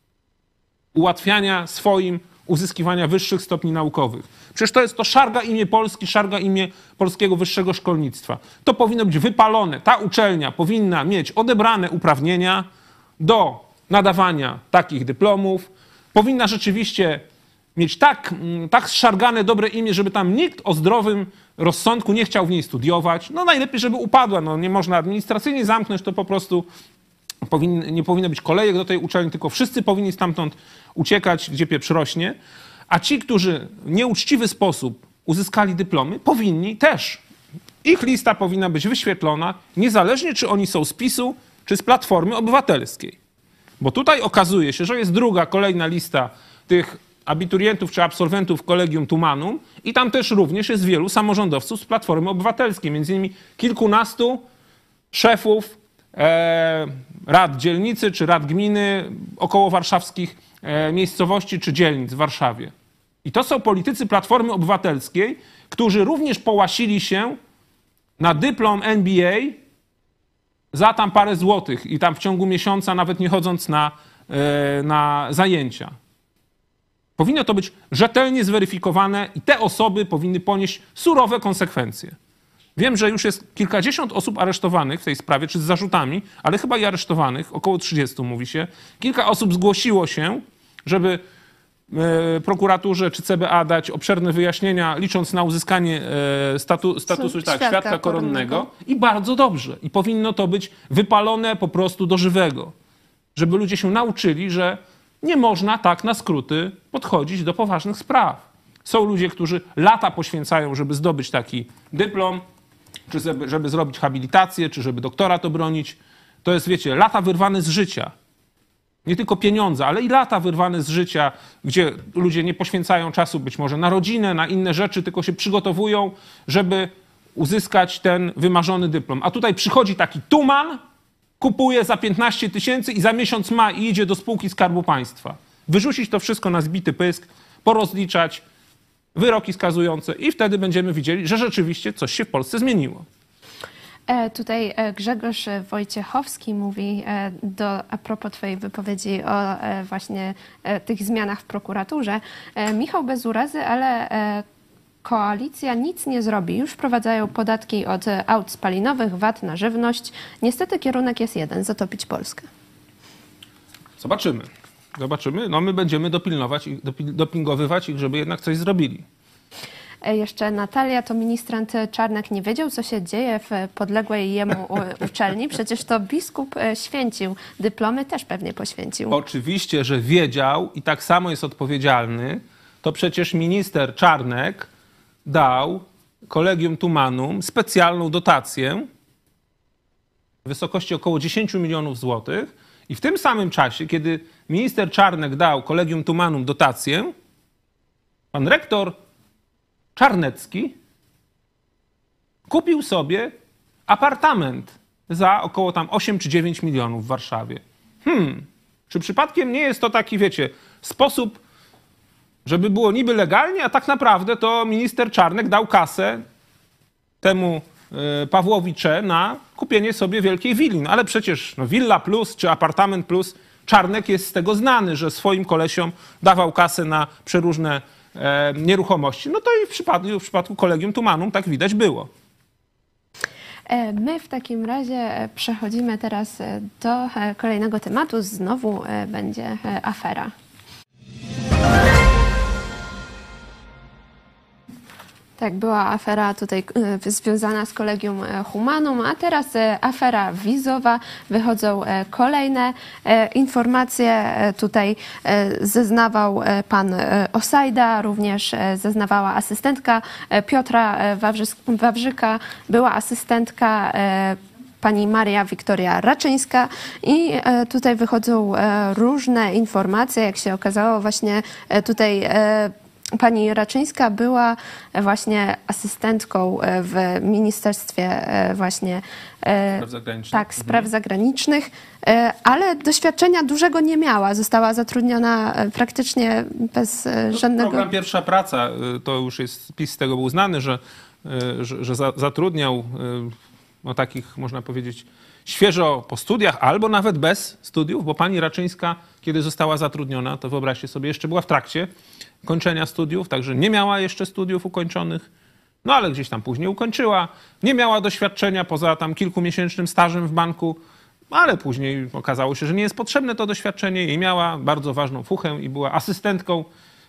Ułatwiania swoim uzyskiwania wyższych stopni naukowych. Przecież to szarga imię Polski, szarga imię polskiego wyższego szkolnictwa. To powinno być wypalone. Ta uczelnia powinna mieć odebrane uprawnienia do nadawania takich dyplomów. Powinna rzeczywiście mieć tak zszargane dobre imię, żeby tam nikt o zdrowym rozsądku nie chciał w niej studiować. No najlepiej, żeby upadła. No nie można administracyjnie zamknąć, to po prostu nie powinno być kolejek do tej uczelni, tylko wszyscy powinni stamtąd uciekać, gdzie pieprz rośnie. A ci, którzy w nieuczciwy sposób uzyskali dyplomy, powinni też. Ich lista powinna być wyświetlona, niezależnie czy oni są z PiS-u, czy z Platformy Obywatelskiej. Bo tutaj okazuje się, że jest druga, kolejna lista tych abiturientów czy absolwentów Collegium Humanum i tam też również jest wielu samorządowców z Platformy Obywatelskiej, między innymi kilkunastu szefów rad dzielnicy czy rad gminy około warszawskich miejscowości czy dzielnic w Warszawie. I to są politycy Platformy Obywatelskiej, którzy również połasili się na dyplom MBA za tam parę złotych i tam w ciągu miesiąca, nawet nie chodząc na zajęcia. Powinno to być rzetelnie zweryfikowane i te osoby powinny ponieść surowe konsekwencje. Wiem, że już jest kilkadziesiąt osób aresztowanych w tej sprawie, czy z zarzutami, ale chyba i aresztowanych, około 30 mówi się. Kilka osób zgłosiło się, żeby prokuraturze czy CBA dać obszerne wyjaśnienia, licząc na uzyskanie statusu świadka koronnego. I bardzo dobrze. I powinno to być wypalone po prostu do żywego. Żeby ludzie się nauczyli, że nie można tak na skróty podchodzić do poważnych spraw. Są ludzie, którzy lata poświęcają, żeby zdobyć taki dyplom, czy żeby zrobić habilitację, czy żeby doktorat obronić. To jest, wiecie, lata wyrwane z życia. Nie tylko pieniądze, ale i lata wyrwane z życia, gdzie ludzie nie poświęcają czasu być może na rodzinę, na inne rzeczy, tylko się przygotowują, żeby uzyskać ten wymarzony dyplom. A tutaj przychodzi taki tuman, kupuje za 15 000 i za miesiąc ma i idzie do spółki Skarbu Państwa. Wyrzucić to wszystko na zbity pysk, porozliczać, wyroki skazujące i wtedy będziemy widzieli, że rzeczywiście coś się w Polsce zmieniło. Tutaj Grzegorz Wojciechowski mówi a propos twojej wypowiedzi o właśnie tych zmianach w prokuraturze. Michał, bez urazy, ale koalicja nic nie zrobi. Już wprowadzają podatki od aut spalinowych, VAT na żywność. Niestety kierunek jest jeden: zatopić Polskę. Zobaczymy. No my będziemy dopingowywać ich, żeby jednak coś zrobili. Jeszcze Natalia, to ministrant Czarnek nie wiedział, co się dzieje w podległej jemu uczelni. Przecież to biskup święcił. Dyplomy też pewnie poświęcił. Oczywiście, że wiedział i tak samo jest odpowiedzialny. To przecież minister Czarnek dał Collegium Humanum specjalną dotację w wysokości około 10 milionów złotych i w tym samym czasie, kiedy minister Czarnek dał Collegium Humanum dotację, pan rektor Czarnecki kupił sobie apartament za około tam 8 czy 9 milionów w Warszawie. Czy przypadkiem nie jest to taki, wiecie, sposób, żeby było niby legalnie, a tak naprawdę to minister Czarnek dał kasę temu Pawłowi Cze na kupienie sobie wielkiej willi. No ale przecież willa plus czy apartament plus, Czarnek jest z tego znany, że swoim kolesiom dawał kasę na przeróżne nieruchomości. No to i w przypadku Collegium Humanum tak widać było. My w takim razie przechodzimy teraz do kolejnego tematu. Znowu będzie afera. Tak, była afera tutaj związana z Collegium Humanum, a teraz afera wizowa. Wychodzą kolejne informacje. Tutaj zeznawał pan Osajda, również zeznawała asystentka Piotra Wawrzyka, była asystentka pani Maria Wiktoria Raczyńska i tutaj wychodzą różne informacje. Jak się okazało, właśnie tutaj pani Raczyńska była właśnie asystentką w Ministerstwie właśnie Spraw zagranicznych. tak, spraw zagranicznych, ale doświadczenia dużego nie miała. Została zatrudniona praktycznie bez żadnego... Program Pierwsza Praca, to już jest, PiS z tego był znany, że zatrudniał takich, można powiedzieć, świeżo po studiach, albo nawet bez studiów, bo pani Raczyńska, kiedy została zatrudniona, to wyobraźcie sobie, jeszcze była w trakcie kończenia studiów, także nie miała jeszcze studiów ukończonych, no ale gdzieś tam później ukończyła, nie miała doświadczenia poza tam kilkumiesięcznym stażem w banku, ale później okazało się, że nie jest potrzebne to doświadczenie i miała bardzo ważną fuchę i była asystentką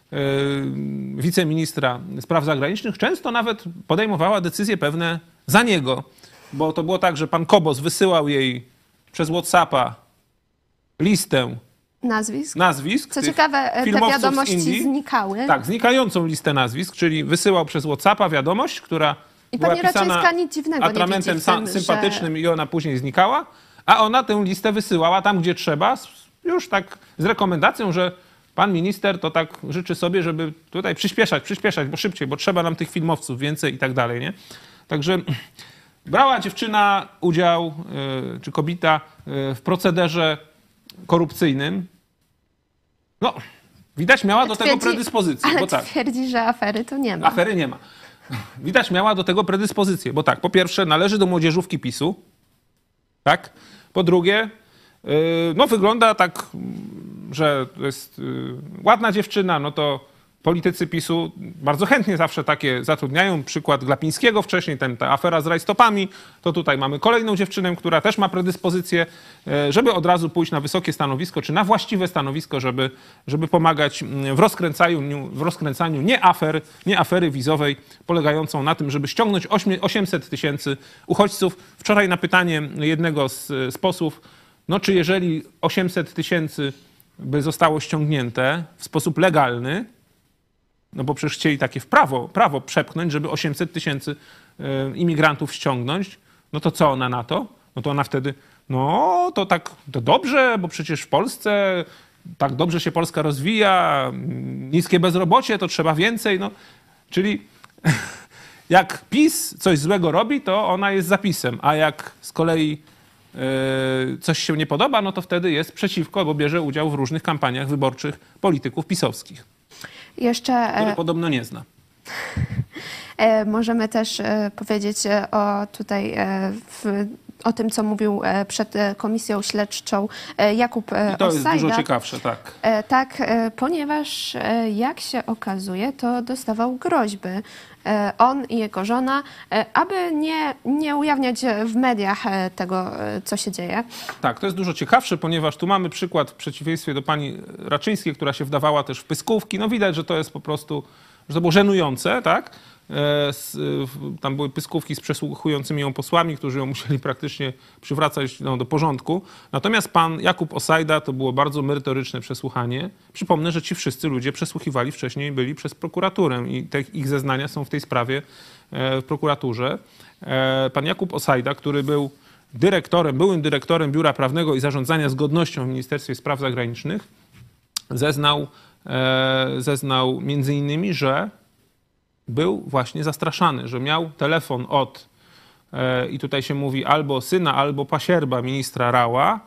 wiceministra spraw zagranicznych. Często nawet podejmowała decyzje pewne za niego, bo to było tak, że pan Kobos wysyłał jej przez WhatsAppa listę nazwisk. Co ciekawe, te wiadomości znikały. Tak, znikającą listę nazwisk, czyli wysyłał przez WhatsAppa wiadomość, która I była pani pisana Raczyńska nic dziwnego atramentem nie widzi w tym, sympatycznym i ona później znikała, a ona tę listę wysyłała tam, gdzie trzeba, już tak z rekomendacją, że pan minister to tak życzy sobie, żeby tutaj przyspieszać, bo szybciej, bo trzeba nam tych filmowców więcej i tak dalej, nie? Także brała dziewczyna udział, czy kobieta, w procederze korupcyjnym. No, widać miała do tego predyspozycję. Ale bo tak, twierdzi, że afery to nie ma. afery nie ma. Widać miała do tego predyspozycję, bo tak, po pierwsze należy do młodzieżówki PiS-u, tak? Po drugie, no wygląda tak, że to jest ładna dziewczyna, no to politycy PiS-u bardzo chętnie zawsze takie zatrudniają. Przykład Glapińskiego wcześniej, ta afera z rajstopami, to tutaj mamy kolejną dziewczynę, która też ma predyspozycję, żeby od razu pójść na wysokie stanowisko, czy na właściwe stanowisko, żeby pomagać w rozkręcaniu nie afery wizowej, polegającą na tym, żeby ściągnąć 800 000 uchodźców. Wczoraj na pytanie jednego z posłów, no czy jeżeli 800 000 by zostało ściągnięte w sposób legalny, no bo przecież chcieli takie prawo przepchnąć, żeby 800 000 imigrantów ściągnąć, no to co ona na to? No to ona wtedy, no to tak, to dobrze, bo przecież w Polsce tak dobrze się Polska rozwija, niskie bezrobocie, to trzeba więcej, no. Czyli jak PiS coś złego robi, to ona jest za PiS-em, a jak z kolei coś się nie podoba, no to wtedy jest przeciwko, bo bierze udział w różnych kampaniach wyborczych polityków pisowskich. Który podobno nie zna. Możemy też powiedzieć o tym, co mówił przed komisją śledczą Jakub Osajda. I to jest dużo ciekawsze, tak. Tak, ponieważ jak się okazuje, to dostawał groźby on i jego żona, aby nie ujawniać w mediach tego, co się dzieje. Tak, to jest dużo ciekawsze, ponieważ tu mamy przykład w przeciwieństwie do pani Raczyńskiej, która się wdawała też w pyskówki. No widać, że to jest po prostu, że to było żenujące, tak? Tam były pyskówki z przesłuchującymi ją posłami, którzy ją musieli praktycznie przywracać do porządku. Natomiast pan Jakub Osajda to było bardzo merytoryczne przesłuchanie. Przypomnę, że ci wszyscy ludzie przesłuchiwali wcześniej, byli przez prokuraturę i te ich zeznania są w tej sprawie w prokuraturze. Pan Jakub Osajda, który był byłym dyrektorem Biura Prawnego i Zarządzania Zgodnością w Ministerstwie Spraw Zagranicznych, zeznał między innymi, że był właśnie zastraszany, że miał telefon od, i tutaj się mówi, albo syna, albo pasierba ministra Rała,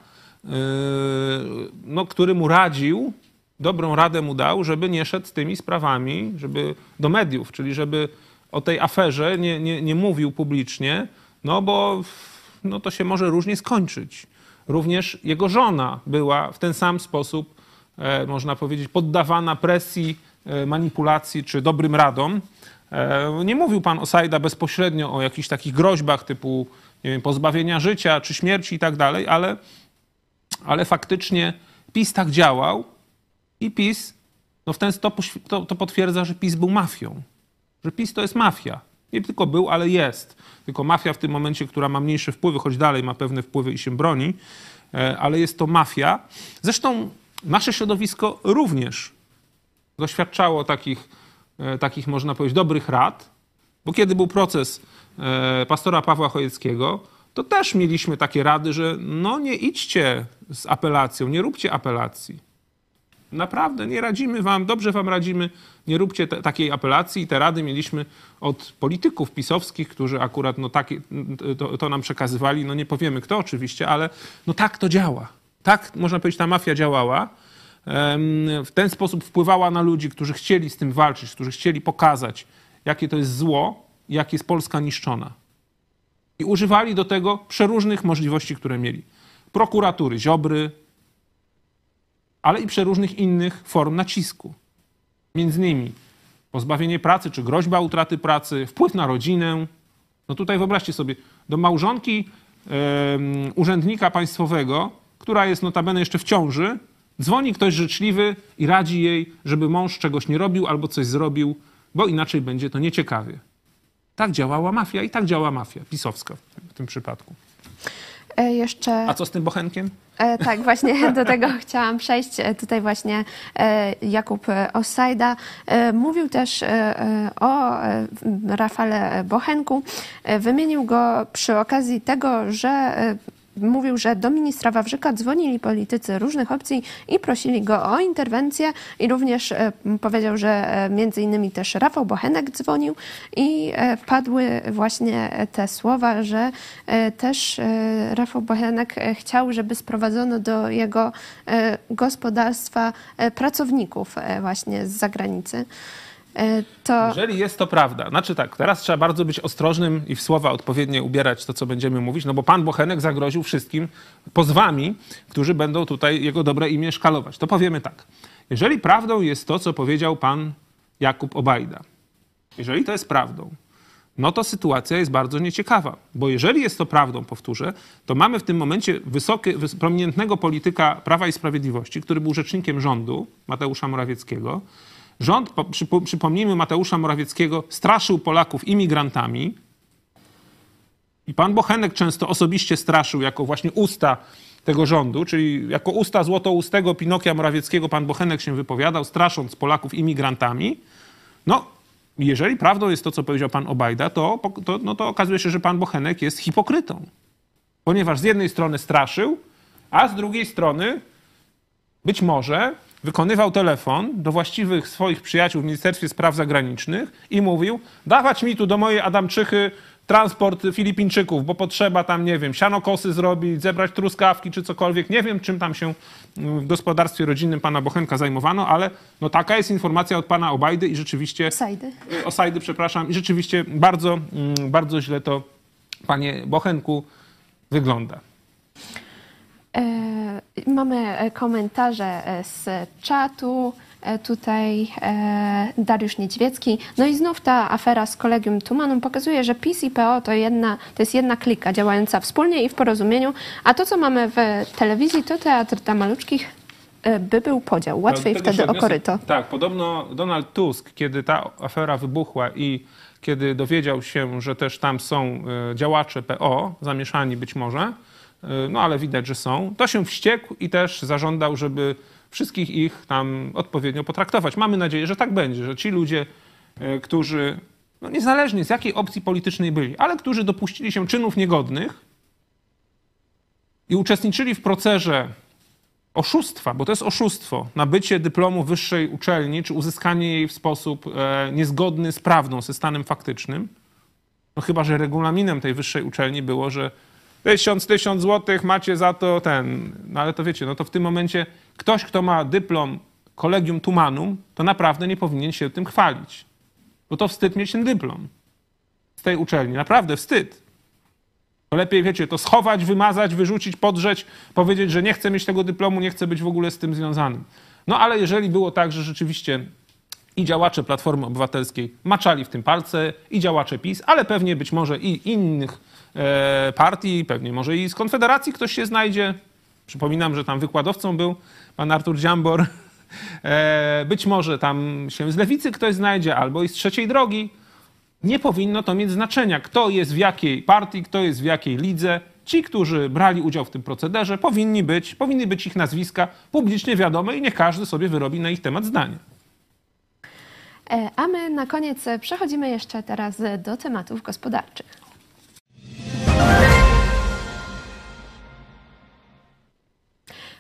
no, który mu radził, dobrą radę mu dał, żeby nie szedł z tymi sprawami, żeby do mediów, czyli żeby o tej aferze nie mówił publicznie, no bo no, to się może różnie skończyć. Również jego żona była w ten sam sposób, można powiedzieć, poddawana presji, manipulacji czy dobrym radom. Nie mówił pan Osajda bezpośrednio o jakichś takich groźbach typu, nie wiem, pozbawienia życia czy śmierci i tak dalej, ale faktycznie PiS tak działał i PiS, no to potwierdza, że PiS był mafią. Że PiS to jest mafia. Nie tylko był, ale jest. Tylko mafia w tym momencie, która ma mniejsze wpływy, choć dalej ma pewne wpływy i się broni, ale jest to mafia. Zresztą nasze środowisko również doświadczało takich, można powiedzieć, dobrych rad, bo kiedy był proces pastora Pawła Chojeckiego, to też mieliśmy takie rady, że no nie idźcie z apelacją, nie róbcie apelacji. Naprawdę, nie radzimy wam, dobrze wam radzimy, nie róbcie takiej apelacji. Te rady mieliśmy od polityków pisowskich, którzy akurat to nam przekazywali. No nie powiemy kto oczywiście, ale no tak to działa. Tak, można powiedzieć, ta mafia działała. W ten sposób wpływała na ludzi, którzy chcieli z tym walczyć, którzy chcieli pokazać, jakie to jest zło i jak jest Polska niszczona. I używali do tego przeróżnych możliwości, które mieli. Prokuratury Ziobry, ale i przeróżnych innych form nacisku. Między innymi pozbawienie pracy, czy groźba utraty pracy, wpływ na rodzinę. No tutaj wyobraźcie sobie, do małżonki urzędnika państwowego, która jest notabene jeszcze w ciąży, dzwoni ktoś życzliwy i radzi jej, żeby mąż czegoś nie robił albo coś zrobił, bo inaczej będzie to nieciekawie. Tak działała mafia i tak działa mafia pisowska w tym przypadku. A co z tym Bochenkiem? Tak, właśnie do tego chciałam przejść. Tutaj właśnie Jakub Osajda mówił też o Rafale Bochenku. Wymienił go przy okazji tego, że mówił, że do ministra Wawrzyka dzwonili politycy różnych opcji i prosili go o interwencję i również powiedział, że między innymi też Rafał Bochenek dzwonił i padły właśnie te słowa, że też Rafał Bochenek chciał, żeby sprowadzono do jego gospodarstwa pracowników właśnie z zagranicy. Jeżeli jest to prawda, znaczy tak, teraz trzeba bardzo być ostrożnym i w słowa odpowiednie ubierać to, co będziemy mówić, no bo pan Bochenek zagroził wszystkim pozwami, którzy będą tutaj jego dobre imię szkalować. To powiemy tak. Jeżeli prawdą jest to, co powiedział pan Jakub Obajda, jeżeli to jest prawdą, no to sytuacja jest bardzo nieciekawa, bo jeżeli jest to prawdą, powtórzę, to mamy w tym momencie prominentnego polityka Prawa i Sprawiedliwości, który był rzecznikiem rządu, Mateusza Morawieckiego. Rząd, przypomnijmy, Mateusza Morawieckiego straszył Polaków imigrantami i pan Bochenek często osobiście straszył jako właśnie usta tego rządu, czyli jako usta złotoustego Pinokia Morawieckiego pan Bochenek się wypowiadał, strasząc Polaków imigrantami. No, jeżeli prawdą jest to, co powiedział pan Obajda, to okazuje się, że pan Bochenek jest hipokrytą. Ponieważ z jednej strony straszył, a z drugiej strony być może wykonywał telefon do właściwych swoich przyjaciół w Ministerstwie Spraw Zagranicznych i mówił: dawać mi tu do mojej Adamczychy transport Filipińczyków, bo potrzeba tam, nie wiem, sianokosy zrobić, zebrać truskawki czy cokolwiek. Nie wiem, czym tam się w gospodarstwie rodzinnym pana Bochenka zajmowano, ale no taka jest informacja od pana Obajdy i rzeczywiście... Osajdy, przepraszam. I rzeczywiście bardzo, bardzo źle to, panie Bochenku, wygląda. Mamy komentarze z czatu. Tutaj Dariusz Niedźwiecki. No i znów ta afera z Kolegium Tumanum pokazuje, że PiS i PO to jest jedna klika działająca wspólnie i w porozumieniu, a to, co mamy w telewizji, to teatr dla maluczkich, by był podział. Łatwiej wtedy o koryto. Tak, podobno Donald Tusk, kiedy ta afera wybuchła i kiedy dowiedział się, że też tam są działacze PO, zamieszani być może, no ale widać, że są, to się wściekł i też zażądał, żeby wszystkich ich tam odpowiednio potraktować. Mamy nadzieję, że tak będzie, że ci ludzie, którzy, no niezależnie z jakiej opcji politycznej byli, ale którzy dopuścili się czynów niegodnych i uczestniczyli w procesie oszustwa, bo to jest oszustwo, nabycie dyplomu wyższej uczelni, czy uzyskanie jej w sposób niezgodny z prawdą, ze stanem faktycznym, no chyba że regulaminem tej wyższej uczelni było, że 1000 złotych macie za to no ale to wiecie, no to w tym momencie ktoś, kto ma dyplom Collegium Tumanum, to naprawdę nie powinien się tym chwalić. Bo to wstyd mieć ten dyplom z tej uczelni. Naprawdę wstyd. To lepiej, wiecie, to schować, wymazać, wyrzucić, podrzeć, powiedzieć, że nie chcę mieć tego dyplomu, nie chcę być w ogóle z tym związanym. No ale jeżeli było tak, że rzeczywiście i działacze Platformy Obywatelskiej maczali w tym palce, i działacze PiS, ale pewnie być może i innych partii, pewnie może i z Konfederacji ktoś się znajdzie. Przypominam, że tam wykładowcą był pan Artur Dziambor. Być może tam się z Lewicy ktoś znajdzie, albo i z Trzeciej Drogi. Nie powinno to mieć znaczenia, kto jest w jakiej partii, kto jest w jakiej lidze. Ci, którzy brali udział w tym procederze, powinny być ich nazwiska publicznie wiadome i niech każdy sobie wyrobi na ich temat zdanie. A my na koniec przechodzimy jeszcze teraz do tematów gospodarczych.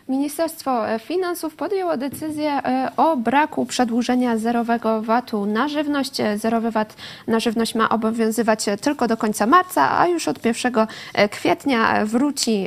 Ministerstwo Finansów podjęło decyzję o braku przedłużenia zerowego VAT-u na żywność. Zerowy VAT na żywność ma obowiązywać tylko do końca marca, a już od 1 kwietnia wróci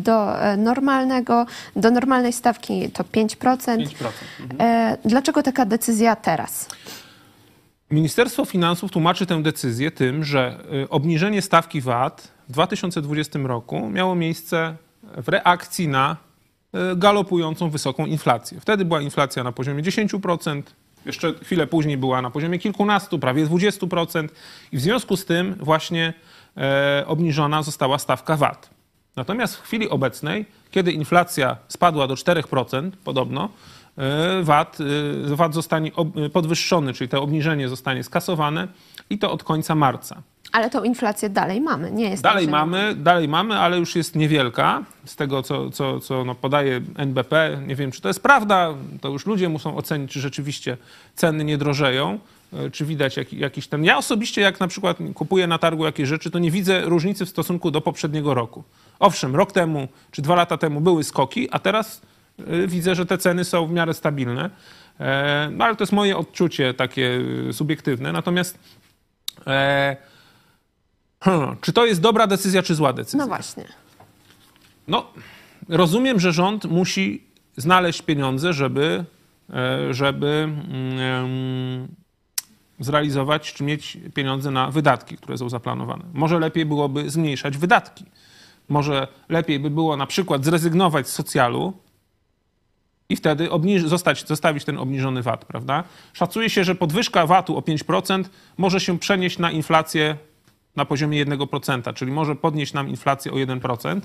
do normalnej stawki, to 5%. Dlaczego taka decyzja teraz? Ministerstwo Finansów tłumaczy tę decyzję tym, że obniżenie stawki VAT w 2020 roku miało miejsce w reakcji na galopującą wysoką inflację. Wtedy była inflacja na poziomie 10%, jeszcze chwilę później była na poziomie kilkunastu, prawie 20% i w związku z tym właśnie obniżona została stawka VAT. Natomiast w chwili obecnej, kiedy inflacja spadła do 4% podobno, VAT zostanie podwyższony, czyli to obniżenie zostanie skasowane i to od końca marca. Ale tą inflację dalej mamy, nie jest Dalej mamy, ale już jest niewielka. Z tego, co podaje NBP, nie wiem, czy to jest prawda, to już ludzie muszą ocenić, czy rzeczywiście ceny nie drożeją, czy widać jakiś ten... Ja osobiście, jak na przykład kupuję na targu jakieś rzeczy, to nie widzę różnicy w stosunku do poprzedniego roku. Owszem, rok temu czy 2 lata temu były skoki, a teraz widzę, że te ceny są w miarę stabilne. No ale to jest moje odczucie takie subiektywne. Natomiast czy to jest dobra decyzja, czy zła decyzja? No właśnie. No, rozumiem, że rząd musi znaleźć pieniądze, żeby zrealizować, czy mieć pieniądze na wydatki, które są zaplanowane. Może lepiej byłoby zmniejszać wydatki. Może lepiej by było na przykład zrezygnować z socjalu i wtedy zostawić ten obniżony VAT, prawda? Szacuje się, że podwyżka VAT-u o 5% może się przenieść na inflację na poziomie 1%, czyli może podnieść nam inflację o 1%.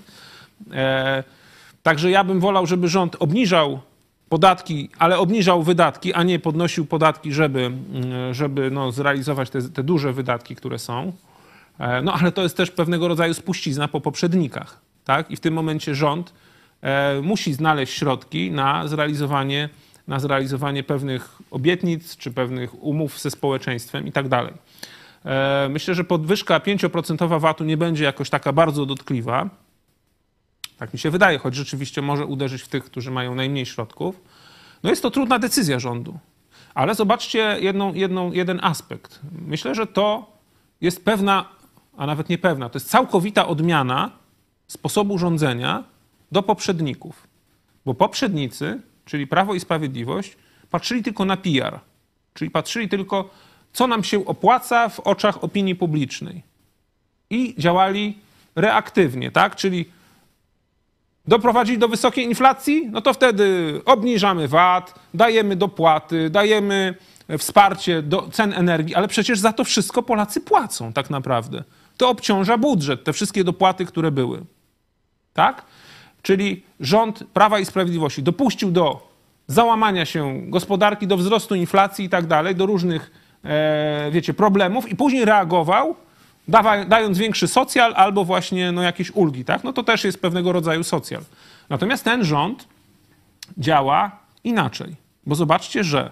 Także ja bym wolał, żeby rząd obniżał podatki, ale obniżał wydatki, a nie podnosił podatki, żeby zrealizować te duże wydatki, które są. No ale to jest też pewnego rodzaju spuścizna po poprzednikach, tak? I w tym momencie rząd musi znaleźć środki na zrealizowanie pewnych obietnic, czy pewnych umów ze społeczeństwem i tak dalej. Myślę, że podwyżka 5% VAT-u nie będzie jakoś taka bardzo dotkliwa. Tak mi się wydaje, choć rzeczywiście może uderzyć w tych, którzy mają najmniej środków. No jest to trudna decyzja rządu. Ale zobaczcie jeden aspekt. Myślę, że to jest pewna, a nawet niepewna, to jest całkowita odmiana sposobu rządzenia do poprzedników. Bo poprzednicy, czyli Prawo i Sprawiedliwość, patrzyli tylko na PR. Czyli patrzyli tylko, co nam się opłaca w oczach opinii publicznej. I działali reaktywnie, tak? Czyli doprowadzili do wysokiej inflacji, no to wtedy obniżamy VAT, dajemy dopłaty, dajemy wsparcie do cen energii, ale przecież za to wszystko Polacy płacą tak naprawdę. To obciąża budżet, te wszystkie dopłaty, które były. Tak? Czyli rząd Prawa i Sprawiedliwości dopuścił do załamania się gospodarki, do wzrostu inflacji i tak dalej, do różnych, problemów i później reagował, dając większy socjal albo właśnie jakieś ulgi, tak? No to też jest pewnego rodzaju socjal. Natomiast ten rząd działa inaczej, bo zobaczcie, że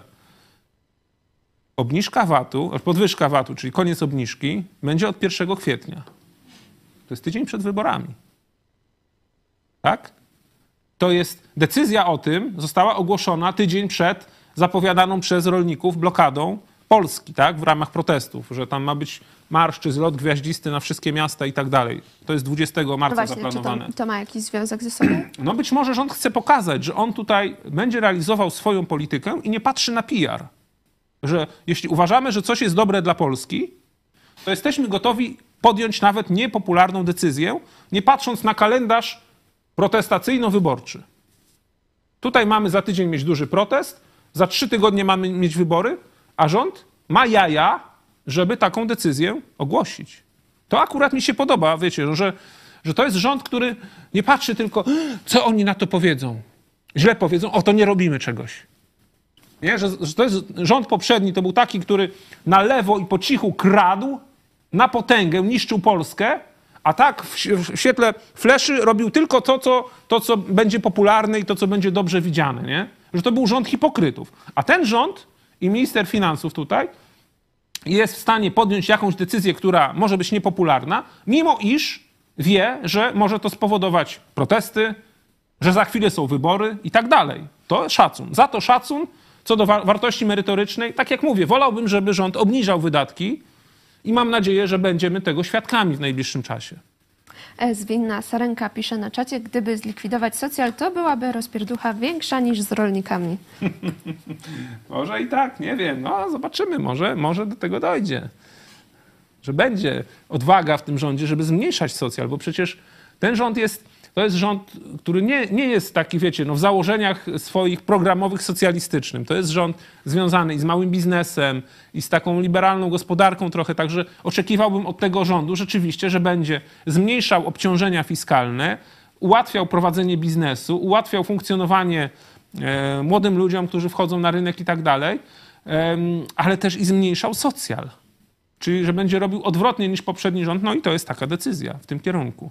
podwyżka VAT-u, czyli koniec obniżki, będzie od 1 kwietnia. To jest tydzień przed wyborami. Tak? To jest decyzja o tym, została ogłoszona tydzień przed zapowiadaną przez rolników blokadą Polski, tak? W ramach protestów, że tam ma być marsz czy zlot gwiaździsty na wszystkie miasta i tak dalej. To jest 20 marca właśnie, zaplanowane. Czy to ma jakiś związek ze sobą? No być może rząd chce pokazać, że on tutaj będzie realizował swoją politykę i nie patrzy na PR. Że jeśli uważamy, że coś jest dobre dla Polski, to jesteśmy gotowi podjąć nawet niepopularną decyzję, nie patrząc na kalendarz protestacyjno-wyborczy. Tutaj mamy za tydzień mieć duży protest, za 3 tygodnie mamy mieć wybory, a rząd ma jaja, żeby taką decyzję ogłosić. To akurat mi się podoba, wiecie, że to jest rząd, który nie patrzy tylko, co oni na to powiedzą. Źle powiedzą, to nie robimy czegoś. Nie? Że to jest rząd poprzedni, to był taki, który na lewo i po cichu kradł, na potęgę, niszczył Polskę, a tak w świetle fleszy robił tylko to, co będzie popularne i to, co będzie dobrze widziane. Nie? Że to był rząd hipokrytów. A ten rząd i minister finansów tutaj jest w stanie podjąć jakąś decyzję, która może być niepopularna, mimo iż wie, że może to spowodować protesty, że za chwilę są wybory i tak dalej. To szacun. Za to szacun. Co do wartości merytorycznej, tak jak mówię, wolałbym, żeby rząd obniżał wydatki i mam nadzieję, że będziemy tego świadkami w najbliższym czasie. Zwinna Sarenka pisze na czacie, gdyby zlikwidować socjal, to byłaby rozpierducha większa niż z rolnikami. Może i tak, nie wiem. No zobaczymy, może do tego dojdzie. Że będzie odwaga w tym rządzie, żeby zmniejszać socjal, bo przecież ten rząd to jest rząd, który nie jest taki, wiecie, no w założeniach swoich programowych socjalistycznym. To jest rząd związany i z małym biznesem, i z taką liberalną gospodarką trochę. Także oczekiwałbym od tego rządu rzeczywiście, że będzie zmniejszał obciążenia fiskalne, ułatwiał prowadzenie biznesu, ułatwiał funkcjonowanie młodym ludziom, którzy wchodzą na rynek i tak dalej, ale też i zmniejszał socjal. Czyli, że będzie robił odwrotnie niż poprzedni rząd. No i to jest taka decyzja w tym kierunku.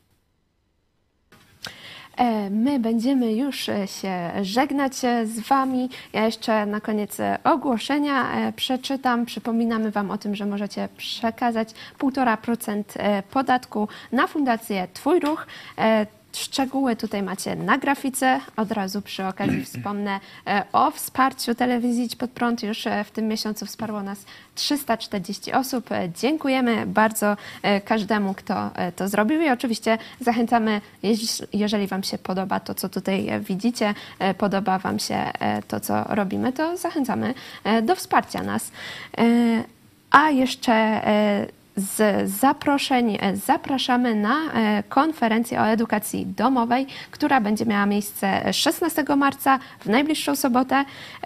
My będziemy już się żegnać z wami. Ja jeszcze na koniec ogłoszenia przeczytam. Przypominamy wam o tym, że możecie przekazać 1,5% podatku na Fundację Twój Ruch. Szczegóły tutaj macie na grafice. Od razu przy okazji wspomnę o wsparciu telewizji Idź Pod Prąd. Już w tym miesiącu wsparło nas 340 osób. Dziękujemy bardzo każdemu, kto to zrobił i oczywiście zachęcamy, jeżeli wam się podoba to, co tutaj widzicie, podoba wam się to, co robimy, to zachęcamy do wsparcia nas. A jeszcze z zaproszeń zapraszamy na konferencję o edukacji domowej, która będzie miała miejsce 16 marca w najbliższą sobotę.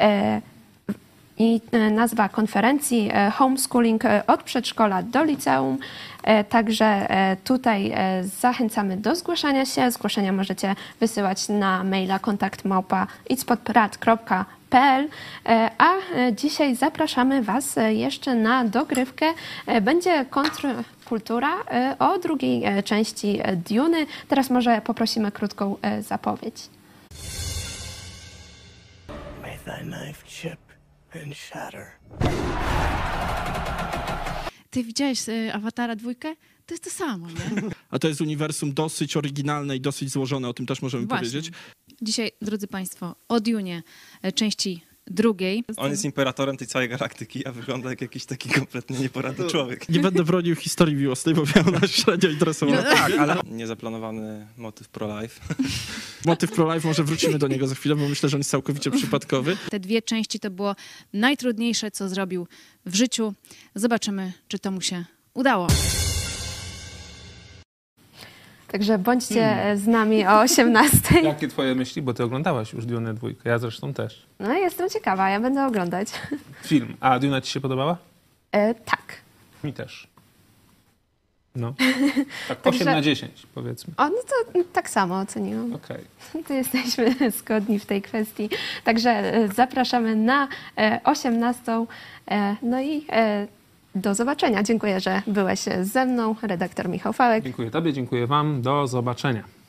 I nazwa konferencji Homeschooling od przedszkola do liceum. Także tutaj zachęcamy do zgłaszania się. Zgłoszenia możecie wysyłać na maila kontakt@idźpodprad.pl. A dzisiaj zapraszamy was jeszcze na dogrywkę. Będzie kontrkultura o drugiej części Duny. Teraz może poprosimy krótką zapowiedź. May thy knife chip and shatter. Ty widziałeś Awatara 2? To jest to samo, nie? A to jest uniwersum dosyć oryginalne i dosyć złożone, o tym też możemy powiedzieć. Dzisiaj, drodzy państwo, o Dunie części drugiej. On jest imperatorem tej całej galaktyki, a wygląda jak jakiś taki kompletnie nieporadny człowiek. Nie będę bronił historii miłosnej, bo miał nas średnio interesować. No tak, ale niezaplanowany motyw pro-life. Motyw pro-life, może wrócimy do niego za chwilę, bo myślę, że on jest całkowicie przypadkowy. Te dwie części to było najtrudniejsze, co zrobił w życiu. Zobaczymy, czy to mu się udało. Także bądźcie z nami o 18:00. Jakie twoje myśli? Bo ty oglądałaś już Dune 2. Ja zresztą też. No jestem ciekawa, ja będę oglądać. Film. A Duna ci się podobała? Tak. Mi też. No. Tak Także- 8/10 powiedzmy. O, no to tak samo oceniłam. Okej. To jesteśmy zgodni w tej kwestii. Także zapraszamy na 18:00. No i do zobaczenia. Dziękuję, że byłeś ze mną. Redaktor Michał Fałek. Dziękuję tobie, dziękuję wam. Do zobaczenia.